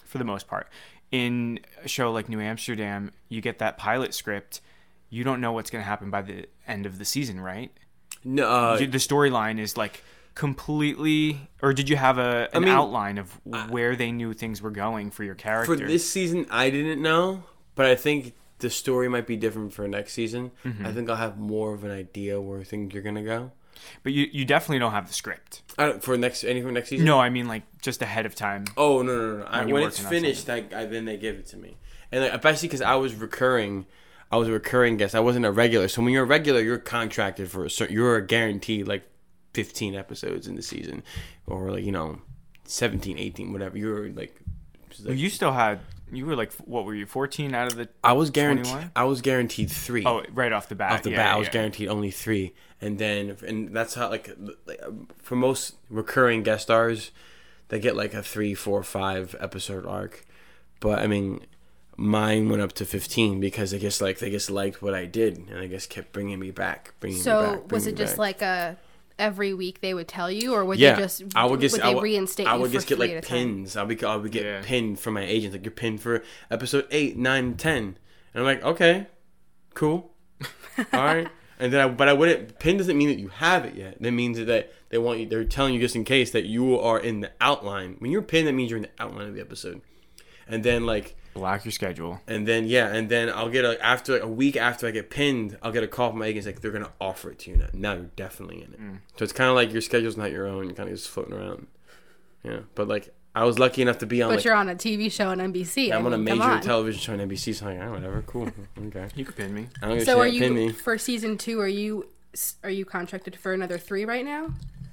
for the most part. In a show like New Amsterdam, you get that pilot script. You don't know what's going to happen by the end of the season, right? No, uh, the storyline is like completely, or did you have a an I mean, outline of where they knew things were going for your character? For this season, I didn't know, but I think the story might be different for next season. Mm-hmm. I think I'll have more of an idea where things are gonna go. But you you definitely don't have the script. I don't, for next any for next season? No, I mean like just ahead of time. Oh no no no! no. When, I, when it's finished, I, I then they give it to me, and like, especially because I was recurring. I was a recurring guest. I wasn't a regular. So when you're a regular, you're contracted for a certain. You're guaranteed like fifteen episodes in the season, or like you know, seventeen, eighteen, whatever. You're like. like well, you still had. You were like, what were you? fourteen out of the. I was guaranteed. twenty-one? I was guaranteed three. Oh, right off the bat. Off the yeah, bat, yeah, I was yeah. guaranteed only three, and then and that's how like, like for most recurring guest stars, they get like a three, four, five episode arc, but I mean. Mine went up to fifteen because I guess like they just liked what I did and I guess kept bringing me back. Bringing so me back, was it me just back. like a every week they would tell you, or would yeah, they just I would just would I they would, reinstate I you would for just get three like at a time? pins. I would I would get Yeah. pinned from my agents like you're pinned for episode eight, nine, ten, and I'm like okay, cool, all right. And then I, but I wouldn't. Pin doesn't mean that you have it yet. That means that they want you. They're telling you just in case that you are in the outline. When you're pinned, that means you're in the outline of the episode. And then like. Block your schedule. And then yeah, and then I'll get a after like, a week after I get pinned, I'll get a call from my agents like they're gonna offer it to you now. Now you're definitely in it. Mm. So it's kind of like your schedule's not your own. You're kind of just floating around. Yeah, but like I was lucky enough to be on. But like, you're on a T V show on N B C. Yeah, I'm I on a mean, major come on. television show on N B C. So I'm like, oh, whatever, cool, okay. You could pin me. I don't give a So shit, are you pin me. for season two? Are you are you contracted for another three right now?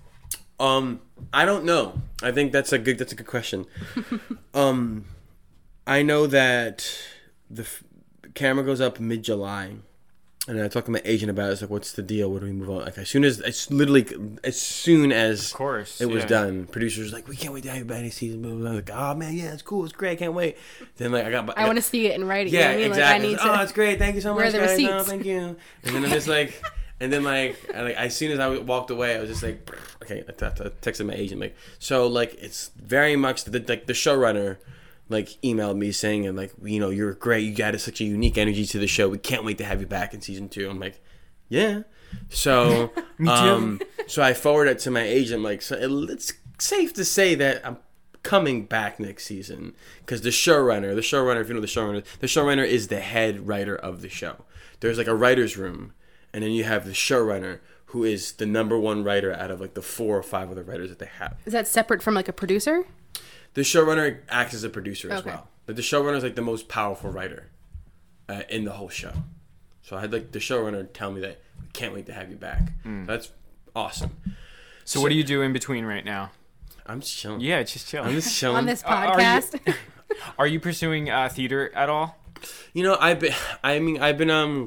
Um, I don't know. I think that's a good. That's a good question. um, I know that the f- camera goes up mid July, and I talked to my agent about it. It's like, what's the deal? Where do we move on? Like as soon as it's literally as soon as Of course, it was yeah. done, producers were like, we can't wait to have you back next season. Blah, blah, blah. I was like, oh man, yeah, it's cool, it's great, I can't wait. Then like I got, I I want to see it in writing. yeah, you know what I mean? exactly. Like, I need oh, to. it's great. Thank you so Where much, are the guys. No, receipts? thank you. And then I'm just like, and then like, I, like as soon as I walked away, I was just like, okay. I, t- I texted my agent like, so like it's very much the like the showrunner, like emailed me saying and like you know you're great. You got such a unique energy to the show. We can't wait to have you back in season two. I'm like, yeah. So um, so I forwarded it to my agent. Like, so it, it's safe to say that I'm coming back next season because the showrunner, the showrunner, if you know the showrunner, the showrunner is the head writer of the show. There's like a writer's room, and then you have the showrunner, who is the number one writer out of like the four or five other writers that they have. Is that separate from like a producer? The showrunner acts as a producer as Okay. well. But the showrunner is like the most powerful writer uh, in the whole show. So I had like the showrunner tell me that we can't wait to have you back. Mm. That's awesome. So, what do you do in between right now? I'm just chilling. Yeah, just chill. I'm just chilling. On this Are- are you- podcast? Are you pursuing uh, theater at all? You know, I've been. I mean, I've been. Um,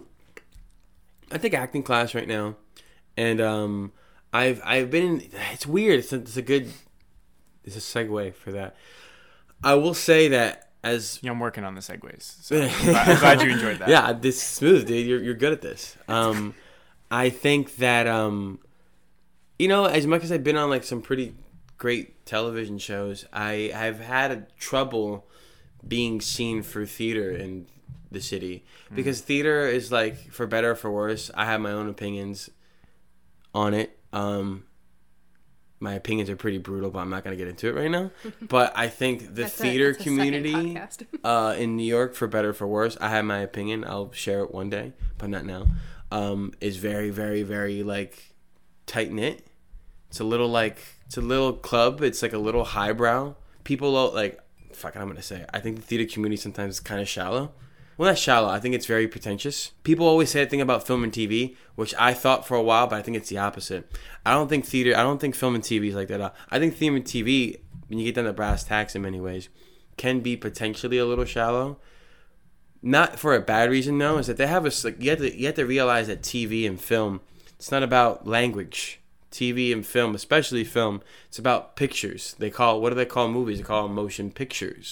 I take acting class right now, and um, I've I've been. In, it's weird. It's a, it's a good. It's a segue for that. I will say that as Yeah, I'm working on the segues. So I'm glad, I'm glad you enjoyed that. yeah, this is smooth, dude. You're you're good at this. Um, I think that um, you know, as much as I've been on like some pretty great television shows, I have had a trouble being seen for theater in the city because theater is like, for better or for worse, I have my own opinions on it. Um, my opinions are pretty brutal, but I'm not going to get into it right now. But I think the That's a- theater that's a second community podcast. uh, in New York, for better or for worse, I have my opinion. I'll share it one day, but not now. Um, is very, very, very like tight knit. It's a little like it's a little club. It's like a little highbrow. People like fuck it, I'm gonna say it. I think the theater community sometimes is kind of shallow. Well, not shallow. I think it's very pretentious. People always say a thing about film and T V, which I thought for a while, but I think it's the opposite. I don't think theater. I don't think film and T V is like that. I think film and T V, when you get down to brass tacks, in many ways, can be potentially a little shallow. Not for a bad reason, though. Is that they have a like you have to you have to realize that T V and film, it's not about language. T V and film, especially film, it's about pictures. They call what do they call movies? They call them motion pictures.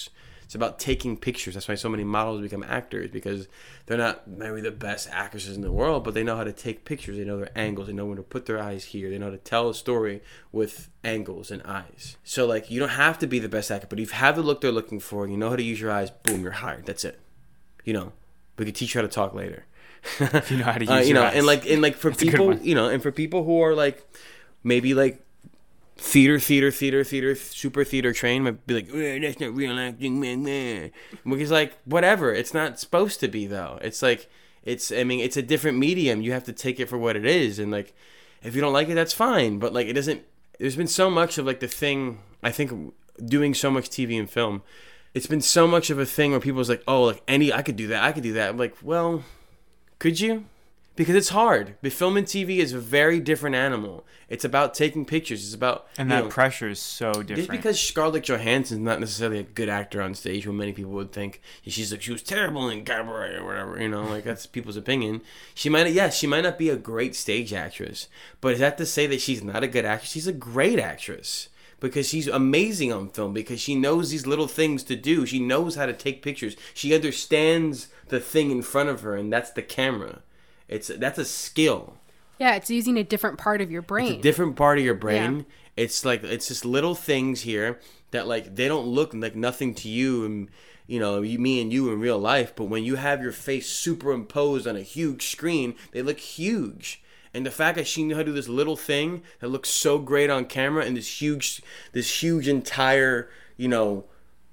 It's about taking pictures. That's why so many models become actors, because they're not maybe the best actresses in the world, but they know how to take pictures. They know their angles. They know when to put their eyes here. They know how to tell a story with angles and eyes. So like, you don't have to be the best actor, but if you have the look they're looking for, you know how to use your eyes, boom, you're hired. That's it. You know, we could teach you how to talk later. If you know how to use uh, you your know, eyes. and like, and like for That's a good people, one. you know, and for people who are like, maybe like theater, theater, theater, theater, super theater trained, might be like, oh, that's not real acting, man, man. Because like, whatever, it's not supposed to be though. It's like, it's, I mean, it's a different medium. You have to take it for what it is, and like, if you don't like it, that's fine. But like, it doesn't. There's been so much of like the thing. I think doing so much T V and film, it's been so much of a thing where people's like, oh, like any, I could do that, I could do that. I'm like, well, could you? Because it's hard. But film and T V is a very different animal. It's about taking pictures. It's about And you that know, pressure is so different. just because Scarlett Johansson's not necessarily a good actor on stage, what many people would think she's like she was terrible in Cabaret or whatever, you know, like that's people's opinion. She might, yes, she might not be a great stage actress, but is that to say that she's not a good actress? She's a great actress because she's amazing on film, because she knows these little things to do. She knows how to take pictures. She understands the thing in front of her, and that's the camera. It's that's a skill. Yeah, it's using a different part of your brain. It's a different part of your brain. Yeah. It's like it's just little things here that like they don't look like nothing to you, and you know, you, me and you in real life. But when you have your face superimposed on a huge screen, they look huge. And the fact that she knew how to do this little thing that looks so great on camera, and this huge, this huge entire, you know,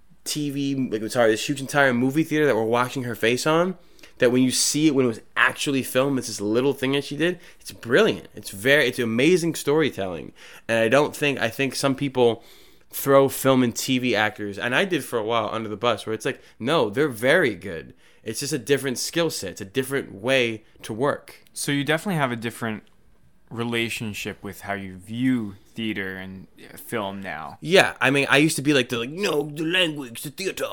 T V, like sorry, this huge entire movie theater that we're watching her face on. That when you see it when it was actually filmed, it's this little thing that she did. It's brilliant. It's very, it's amazing storytelling. And I don't think, I think some people throw film and T V actors, and I did for a while, under the bus, where it's like, no, they're very good. It's just a different skill set. It's a different way to work. So you definitely have a different relationship with how you view theater and uh, film now. Yeah, I mean, I used to be like, the like, no, the language, the theater,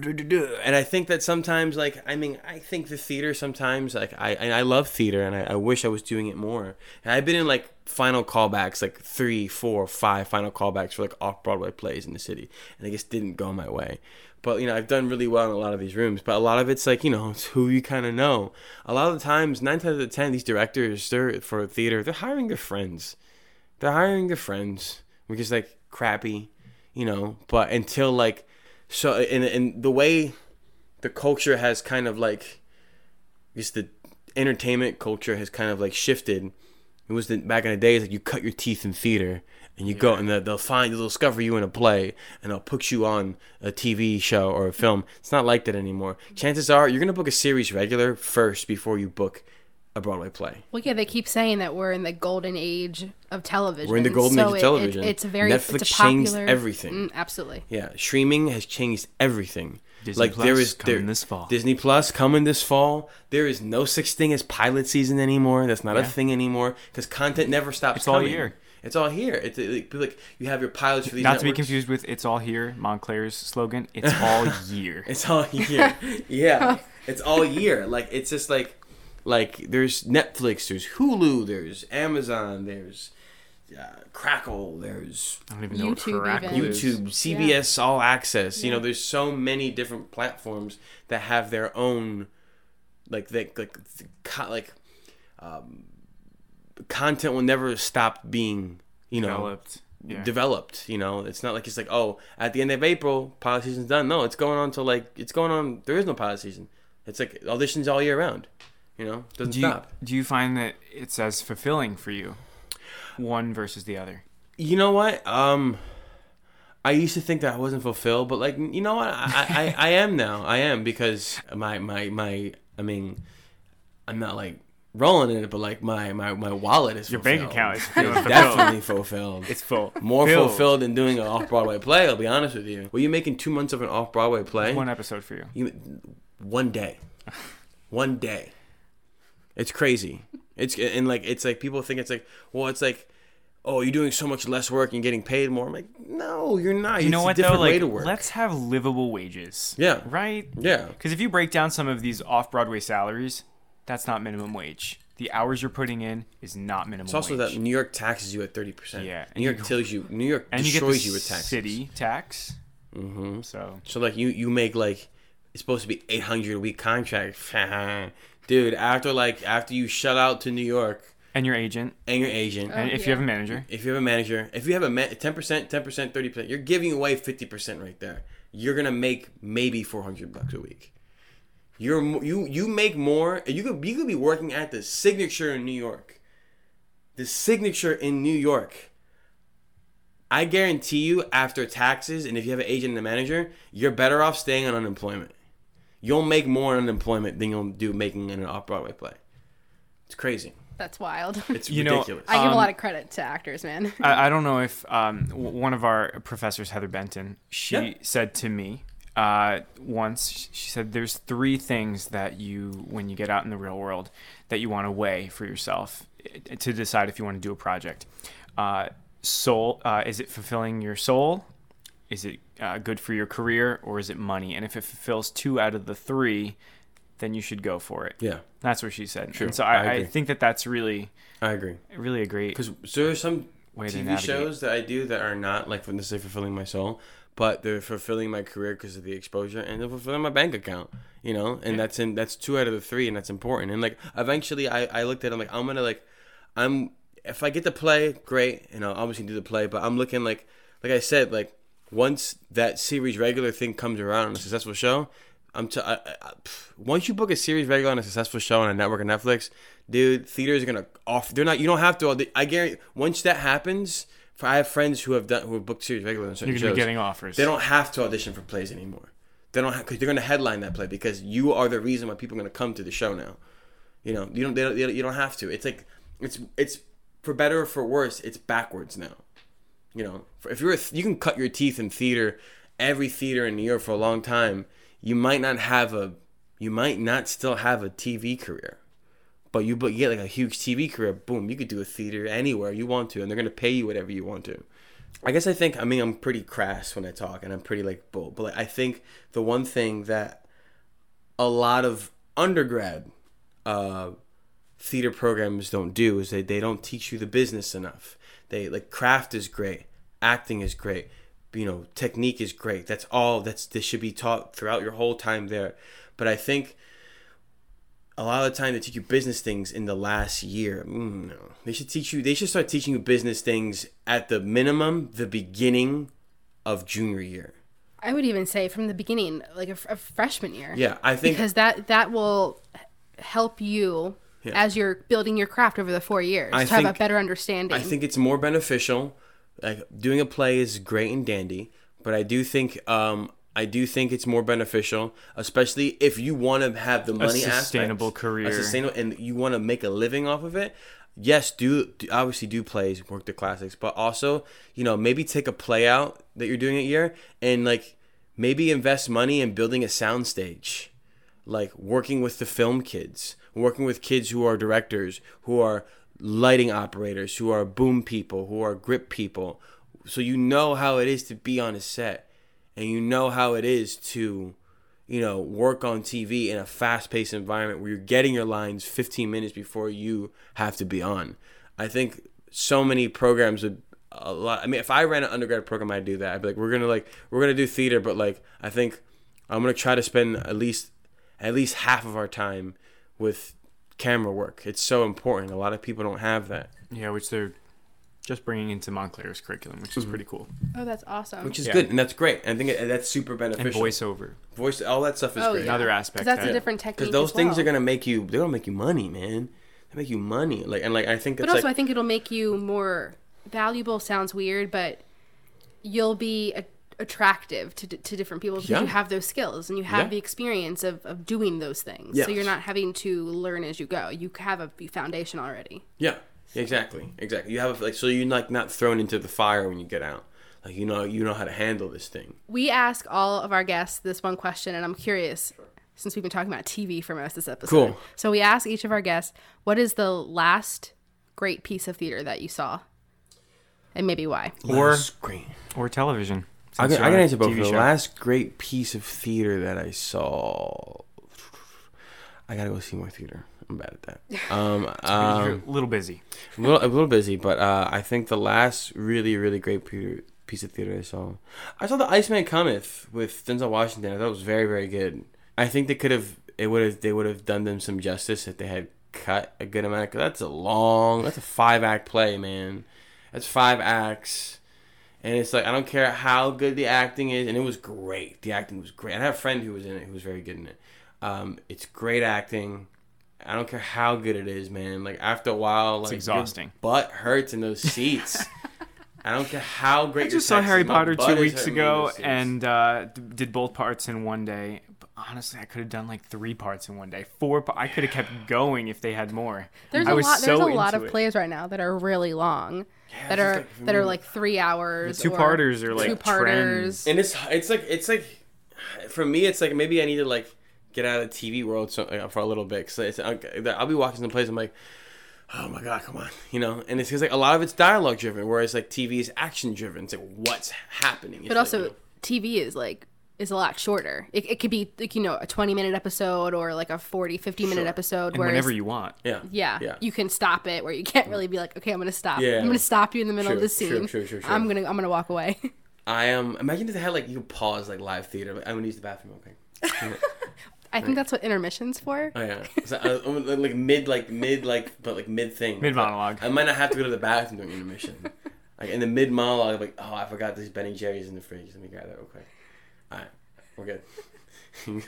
and I think that sometimes, like, I mean, I think the theater sometimes, like, I and I love theater, and I, I wish I was doing it more. And I've been in like final callbacks, like three, four, five final callbacks for like off-Broadway plays in the city, and I just didn't go my way. But, you know, I've done really well in a lot of these rooms. But a lot of it's like, you know, it's who you kind of know. A lot of the times, nine times out of ten, these directors, they're for theater, they're hiring their friends. They're hiring their friends, which is like crappy, you know. But until like, so, and, and the way the culture has kind of like, just the entertainment culture has kind of like shifted. It was the, back in the days, like you cut your teeth in theater. And you yeah. go, and they'll find, they'll discover you in a play, and they'll put you on a T V show or a film. It's not like that anymore. Chances are, you're going to book a series regular first before you book a Broadway play. Well, yeah, they keep saying that we're in the golden age of television. We're in the golden so age of it, television. It, it's a very Netflix it's a popular, changed everything. Mm, absolutely. Yeah, streaming has changed everything. Disney like Plus there is coming there, this fall. Disney Plus coming this fall. There is no such thing as pilot season anymore. That's not yeah. a thing anymore because content never stops. It's coming. all year. It's all here. It's like, like you have your pilots for these. Not networks. to be confused with "It's all here," Montclair's slogan. It's all year. It's all year. Yeah, it's all year. Like it's just like, like there's Netflix, there's Hulu, there's Amazon, there's uh, Crackle, there's I don't even know YouTube what Crackle even. is. YouTube, C B S Yeah. All Access. You Yeah. know, there's so many different platforms that have their own, like they like like. Um, content will never stop being, you know, Developed. Yeah. developed. You know, it's not like it's like, oh, at the end of April, pilot season's done. No, it's going on till like it's going on. There is no pilot season. It's like auditions all year round. You know, doesn't do you, stop. Do you find that it's as fulfilling for you, one versus the other? You know what? Um, I used to think that I wasn't fulfilled, but like, you know what? I, I, I am now. I am because my my my. I mean, I'm not like rolling in it, but like my my, my wallet is Your fulfilled. bank account is It's fulfilled. definitely fulfilled. It's full. More Filled. fulfilled than doing an off-Broadway play, I'll be honest with you. Were you making two months of an off-Broadway play? One episode for you. You, one day. One day. It's crazy. It's and like it's like people think it's like, well, it's like, oh, you're doing so much less work and getting paid more. I'm like, no, you're not. You it's know a what different though? way Like, to work. let's have livable wages. Yeah. Right? Yeah. Because if you break down some of these off-Broadway salaries, that's not minimum wage. The hours you're putting in is not minimum It's also wage. that New York taxes you at thirty percent. Yeah, New York you- tells you. New York and you get the destroys you with taxes. city tax, Mm-hmm. So So like you you make like it's supposed to be eight hundred a week contract, dude. After like after you shut out to New York and your agent, and your agent, and Oh, if yeah. you have a manager, if you have a manager, if you have a ma- ten percent, ten percent, thirty percent, you're giving away fifty percent right there. You're gonna make maybe four hundred bucks a week. You're mo- you you make more. You could you could be working at the Signature in New York. The Signature in New York. I guarantee you, after taxes, and if you have an agent and a manager, you're better off staying on unemployment. You'll make more on unemployment than you'll do making in an off-Broadway play. It's crazy. That's wild. It's You know, ridiculous. I give Um, a lot of credit to actors, man. I, I don't know if um, w- one of our professors, Heather Benton, she Yeah. said to me uh, once, she said, there's three things that you, when you get out in the real world, that you want to weigh for yourself eh, to decide if you want to do a project. Uh, soul, uh, is it fulfilling your soul? Is it uh, good for your career, or is it money? And if it fulfills two out of the three, then you should go for it. Yeah, That's what she said. True. And so I I, I agree. think that that's really, I agree. really a great Because there are some way to T V navigate. shows that I do that are not like for necessarily fulfilling my soul, but they're fulfilling my career because of the exposure, and they're fulfilling my bank account. You know, and that's in that's two out of the three, and that's important. And like eventually, I I looked at it, I'm like I'm gonna like I'm if I get to play, great, and I'll obviously do the play. But I'm looking like like I said, like once that series regular thing comes around on a successful show. I'm t- I, I, pff, once you book a series regular on a successful show on a network or Netflix, dude, theaters are gonna off. They're not. You don't have to. I guarantee. Once that happens, for I have friends who have done who have booked series regular on certain You're gonna shows. be getting offers. They don't have to audition for plays anymore. They don't because they're gonna headline that play because you are the reason why people are gonna come to the show now. You know, you don't. They don't. They don't you don't have to. It's like it's it's for better or for worse. It's backwards now. You know, if you're a, you can cut your teeth in theater, every theater in New York for a long time. You might not have a, you might not still have a T V career, but you but you get like a huge T V career. Boom, you could do a theater anywhere you want to, and they're gonna pay you whatever you want to. I guess I think I mean I'm pretty crass when I talk, and I'm pretty like bold, but like, I think the one thing that a lot of undergrad uh, theater programs don't do is they they don't teach you the business enough. They like craft is great, acting is great. You know, technique is great. That's all. That's this should be taught throughout your whole time there. But I think a lot of the time they teach you business things in the last year. Mm, no, they should teach you. They should start teaching you business things at the minimum, the beginning of junior year. I would even say from the beginning, like a, a freshman year. Yeah, I think Because that that will help you Yeah. as you're building your craft over the four years I to have a think- better understanding. I think it's more beneficial. Like doing a play is great and dandy, but I do think um I do think it's more beneficial, especially if you want to have the money sustainable aspects, career. a sustainable, and you want to make a living off of it. Yes, do, do obviously do plays, work the classics, but also you know maybe take a play out that you're doing a year and like maybe invest money in building a soundstage, like working with the film kids, working with kids who are directors, who are lighting operators, who are boom people, who are grip people, so you know how it is to be on a set, and you know how it is to, you know, work on T V in a fast-paced environment where you're getting your lines fifteen minutes before you have to be on. I think so many programs would a lot. I mean, if I ran an undergrad program, I'd do that. I'd be like, we're gonna like we're gonna do theater, but like I think I'm gonna try to spend at least at least half of our time with camera work. It's so important. A lot of people don't have that, Yeah, which they're just bringing into Montclair's curriculum, which is pretty cool. oh, that's awesome. which is Yeah. good, and that's great. I think it, that's super And beneficial. voiceover. voice, all that stuff is oh, great. yeah. Another aspect Because that's that- a different technique. Because those as things well. are gonna make you. They're gonna make you money, man. They make you money. Like and like I think But it's also, I like think it'll make you more valuable. Sounds weird, but you'll be a- attractive to, to different people because Yeah. you have those skills and you have Yeah. the experience of, of doing those things. Yes. So you're not having to learn as you go. You have a foundation already. yeah, exactly, exactly. You have like so you're like not thrown into the fire when you get out. Like you know you know how to handle this thing. We ask all of our guests this one question, and I'm curious since we've been talking about T V for most of this episode. Cool. So we ask each of our guests, what is the last great piece of theater that you saw? And maybe why? Or Last great. or television. I since can, you're I can on a answer both. T V The show. last great piece of theater that I saw. I gotta go see more theater. I'm bad at that. Um, You're um a little busy. a little, a little busy, but uh, I think the last really, really great pe- piece of theater I saw. I saw The Iceman Cometh with Denzel Washington. I thought it was very, very good. I think they could have, it would have, they would have done them some justice if they had cut a good amount. Cause that's a long, that's a five act play, man. That's five acts. And it's like, I don't care how good the acting is. And it was great. The acting was great. I had a friend who was in it who was very good in it. Um, it's great acting. I don't care how good it is, man. Like, after a while, like, it's exhausting. your butt hurts in those seats. I don't care how great I your just saw text Harry is, my Potter butt two is weeks hurting in ago those seats. and uh, d- did both parts in one day. But honestly, I could have done like three parts in one day. Four. Pa- I could have kept going if they had more. There's I a was lot. There's so a lot of into it. plays right now that are really long, Yeah, that it's are just like, that are mm. like three hours. The or two-parters are, like, two-parters. trends. And it's it's like it's like for me it's like maybe I need to like get out of the T V world so, uh, for a little bit because it's I'll be watching some plays I'm like, oh my god, come on, you know. And it's because like a lot of it's dialogue driven, whereas like T V is action driven. It's like what's happening. It's But like, also, you know, T V is like is a lot shorter. It, it could be like, you know, a twenty minute episode or like a forty, fifty minute Sure. episode. And whereas, whenever you want. yeah, yeah, yeah. you can stop it where you can't really be like, okay, I'm gonna stop. Yeah. I'm gonna stop you in the middle Sure, of the scene. sure, sure, sure, sure. I'm gonna I'm gonna walk away. I am. Um, imagine if they had like you could pause like live theater. Like, I'm gonna use the bathroom. Okay. I think that's what intermission's for. Oh yeah. So, uh, like mid, like mid, like but like mid thing. Mid monologue. I might not have to go to the bathroom during intermission. Like in the mid monologue, like oh I forgot these Ben and Jerry's in the fridge. Let me grab that real quick. All right, we're good.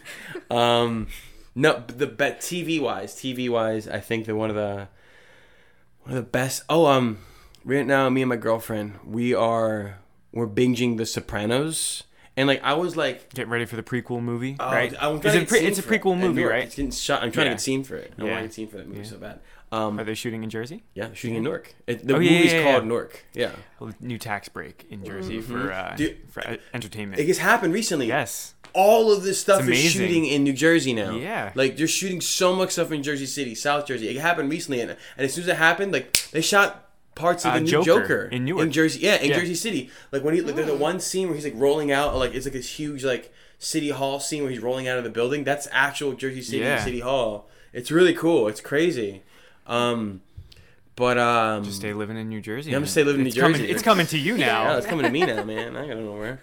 um, no, but the but T V wise, T V wise, I think they're one of the one of the best. Oh um, right now, me and my girlfriend, we are we're binging The Sopranos. And like I was like, Get ready for the prequel movie, oh, right? I'm Is trying to it get pre- seen it's a for it. prequel And movie, Newark, right? It's getting shot. I'm trying Yeah. to get seen for it. I want Yeah. to get seen for that movie Yeah. so bad. Um, Are they shooting in Jersey? yeah, they're shooting in Newark. It, the Oh, yeah, movie's yeah, yeah, called yeah. Newark. Yeah, A new tax break in Jersey for uh, Dude, for uh, entertainment. it has happened recently. Yes. All of this stuff It's is amazing. shooting in New Jersey now. Yeah. Like they're shooting so much stuff in Jersey City, South Jersey. It happened recently, and, and as soon as it happened, like they shot parts of Uh, the new Joker Joker, in Newark. in Jersey. Yeah, in Yeah. Jersey City. Like when he, like, there's the one scene where he's like rolling out, like it's like this huge like city hall scene where he's rolling out of the building. That's actual Jersey City Yeah. City Hall. It's really cool. It's crazy. Um, but um, Just stay living in New Jersey. Yeah, I'm man. just stay living in It's New coming- Jersey. It's coming to you now. yeah, it's coming to me now, man. I gotta know where.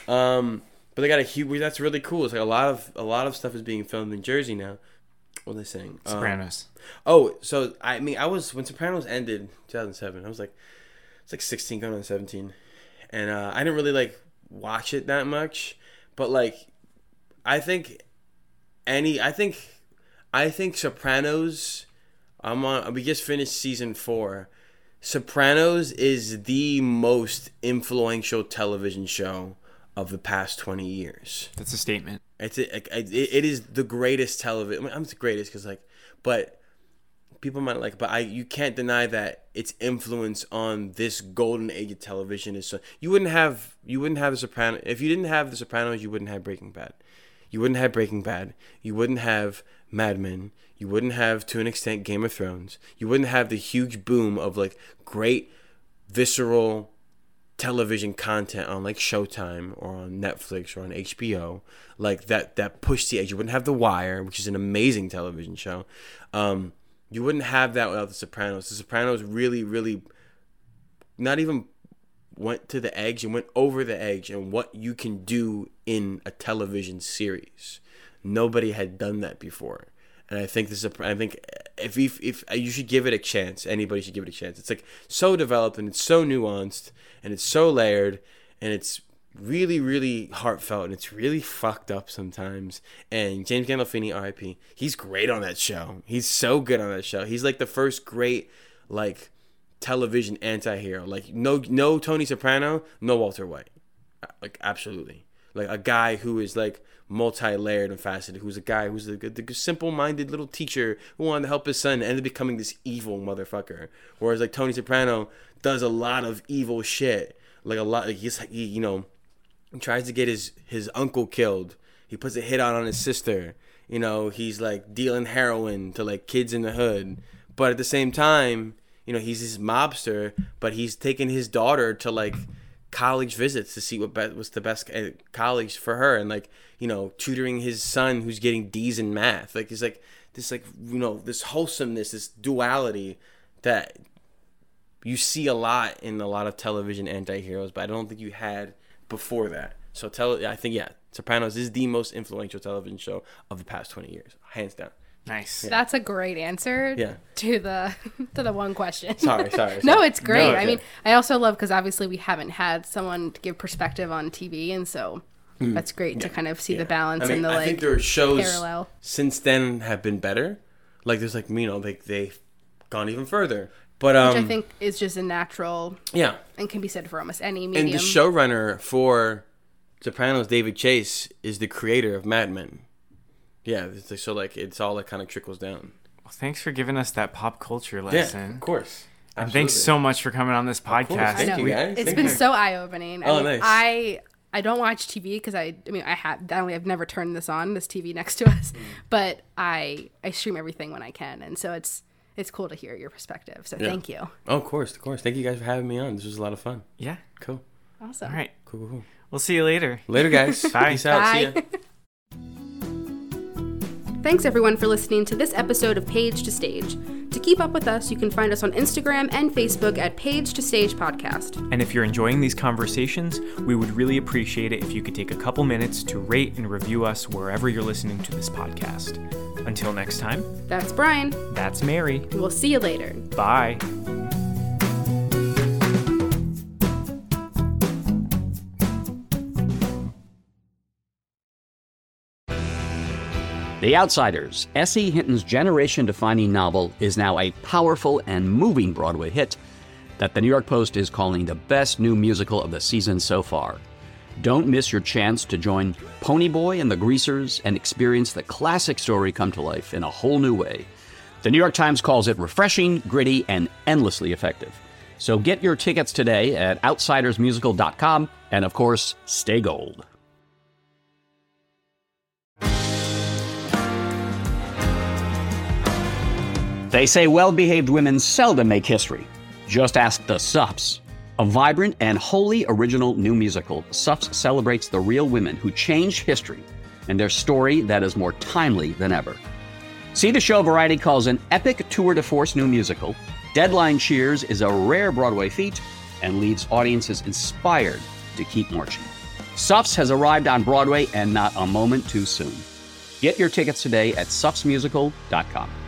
Um, but they got a huge. That's really cool. It's like a lot of a lot of stuff is being filmed in Jersey now. What are they saying? Um, Sopranos. oh, so I mean, I was when Sopranos ended, two thousand seven. I was like, it's like sixteen going on seventeen, and uh, I didn't really like watch it that much. But like, I think any, I think, I think Sopranos. I'm on. We just finished season four. Sopranos is the most influential television show of the past twenty years. That's a statement. It's a, it, it is the greatest television. I mean, I'm the greatest because like, but people might like, but I you can't deny that its influence on this golden age of television is so. You wouldn't have you wouldn't have the Sopranos if you didn't have the Sopranos. You wouldn't have Breaking Bad. You wouldn't have Breaking Bad. You wouldn't have Mad Men. You wouldn't have, to an extent, Game of Thrones. You wouldn't have the huge boom of like great visceral television content on like Showtime or on Netflix or on H B O, like that that pushed the edge. You wouldn't have The Wire, which is an amazing television show. Um, you wouldn't have that without The Sopranos. The Sopranos really, really not even went to the edge and went over the edge and what you can do in a television series. Nobody had done that before. And I think this is a, I think if, if if you should give it a chance, anybody should give it a chance. It's like so developed and it's so nuanced and it's so layered and it's really, really heartfelt and it's really fucked up sometimes. And James Gandolfini, R I P, he's great on that show. He's so good on that show. He's like the first great like television anti-hero. Like no no Tony Soprano, no Walter White. Like absolutely. Like a guy who is like multi-layered and faceted, who's a guy who's a, the simple-minded little teacher who wanted to help his son and ended up becoming this evil motherfucker. Whereas like Tony Soprano does a lot of evil shit. Like a lot, like he's he, you know, he tries to get his his uncle killed. He puts a hit out on his sister. You know, he's like dealing heroin to like kids in the hood. But at the same time, you know, he's this mobster, but he's taking his daughter to like college visits to see what be- was the best college for her, and like, you know, tutoring his son who's getting D's in math. Like it's like this, like, you know, this wholesomeness, this duality that you see a lot in a lot of television anti-heroes, but I don't think you had before that. So tell, I think, yeah, Sopranos is the most influential television show of the past twenty years, hands down. Nice. Yeah. That's a great answer Yeah. to the to the one question. Sorry, sorry. sorry. No, it's great. No, I okay. mean, I also love because obviously we haven't had someone to give perspective on T V, and so that's great to kind of see the balance I mean, and the I like think there are shows parallel. since then have been better. Like there's like, you know, like they've gone even further. But um, which I think is just a natural yeah. and can be said for almost any medium. And the showrunner for Sopranos, David Chase, is the creator of Mad Men. Yeah, it's like- so like it's all like kind of trickles down. Well, thanks for giving us that pop culture Yeah, lesson. of course. And thanks so much for coming on this course. podcast. Thank I know. you, guys. It's Thank been you. so eye opening. Oh, I mean, nice. I I don't watch T V because I I mean I have I don't, I've never turned this on, this T V next to us, but I I stream everything when I can, and so it's it's cool to hear your perspective. So Yeah. thank you. Oh, of course, of course. Thank you guys for having me on. This was a lot of fun. Yeah. Cool. Awesome. All right. Cool, cool, cool. We'll see you later. Later, guys. Bye. Peace out. See ya. Bye. Thanks everyone for listening to this episode of Page to Stage. To keep up with us, you can find us on Instagram and Facebook at Page to Stage Podcast. And if you're enjoying these conversations, we would really appreciate it if you could take a couple minutes to rate and review us wherever you're listening to this podcast. Until next time, That's Brian. that's Mary. and We'll see you later. Bye. The Outsiders, S E. Hinton's generation-defining novel, is now a powerful and moving Broadway hit that the New York Post is calling the best new musical of the season so far. Don't miss your chance to join Ponyboy and the Greasers and experience the classic story come to life in a whole new way. The New York Times calls it refreshing, gritty, and endlessly effective. So get your tickets today at outsiders musical dot com, and of course, stay gold. They say well-behaved women seldom make history. Just ask the Suffs. A vibrant and wholly original new musical, Suffs celebrates the real women who changed history and their story that is more timely than ever. See the show Variety calls an epic tour de force new musical. Deadline cheers is a rare Broadway feat and leaves audiences inspired to keep marching. Suffs has arrived on Broadway and not a moment too soon. Get your tickets today at suffs musical dot com.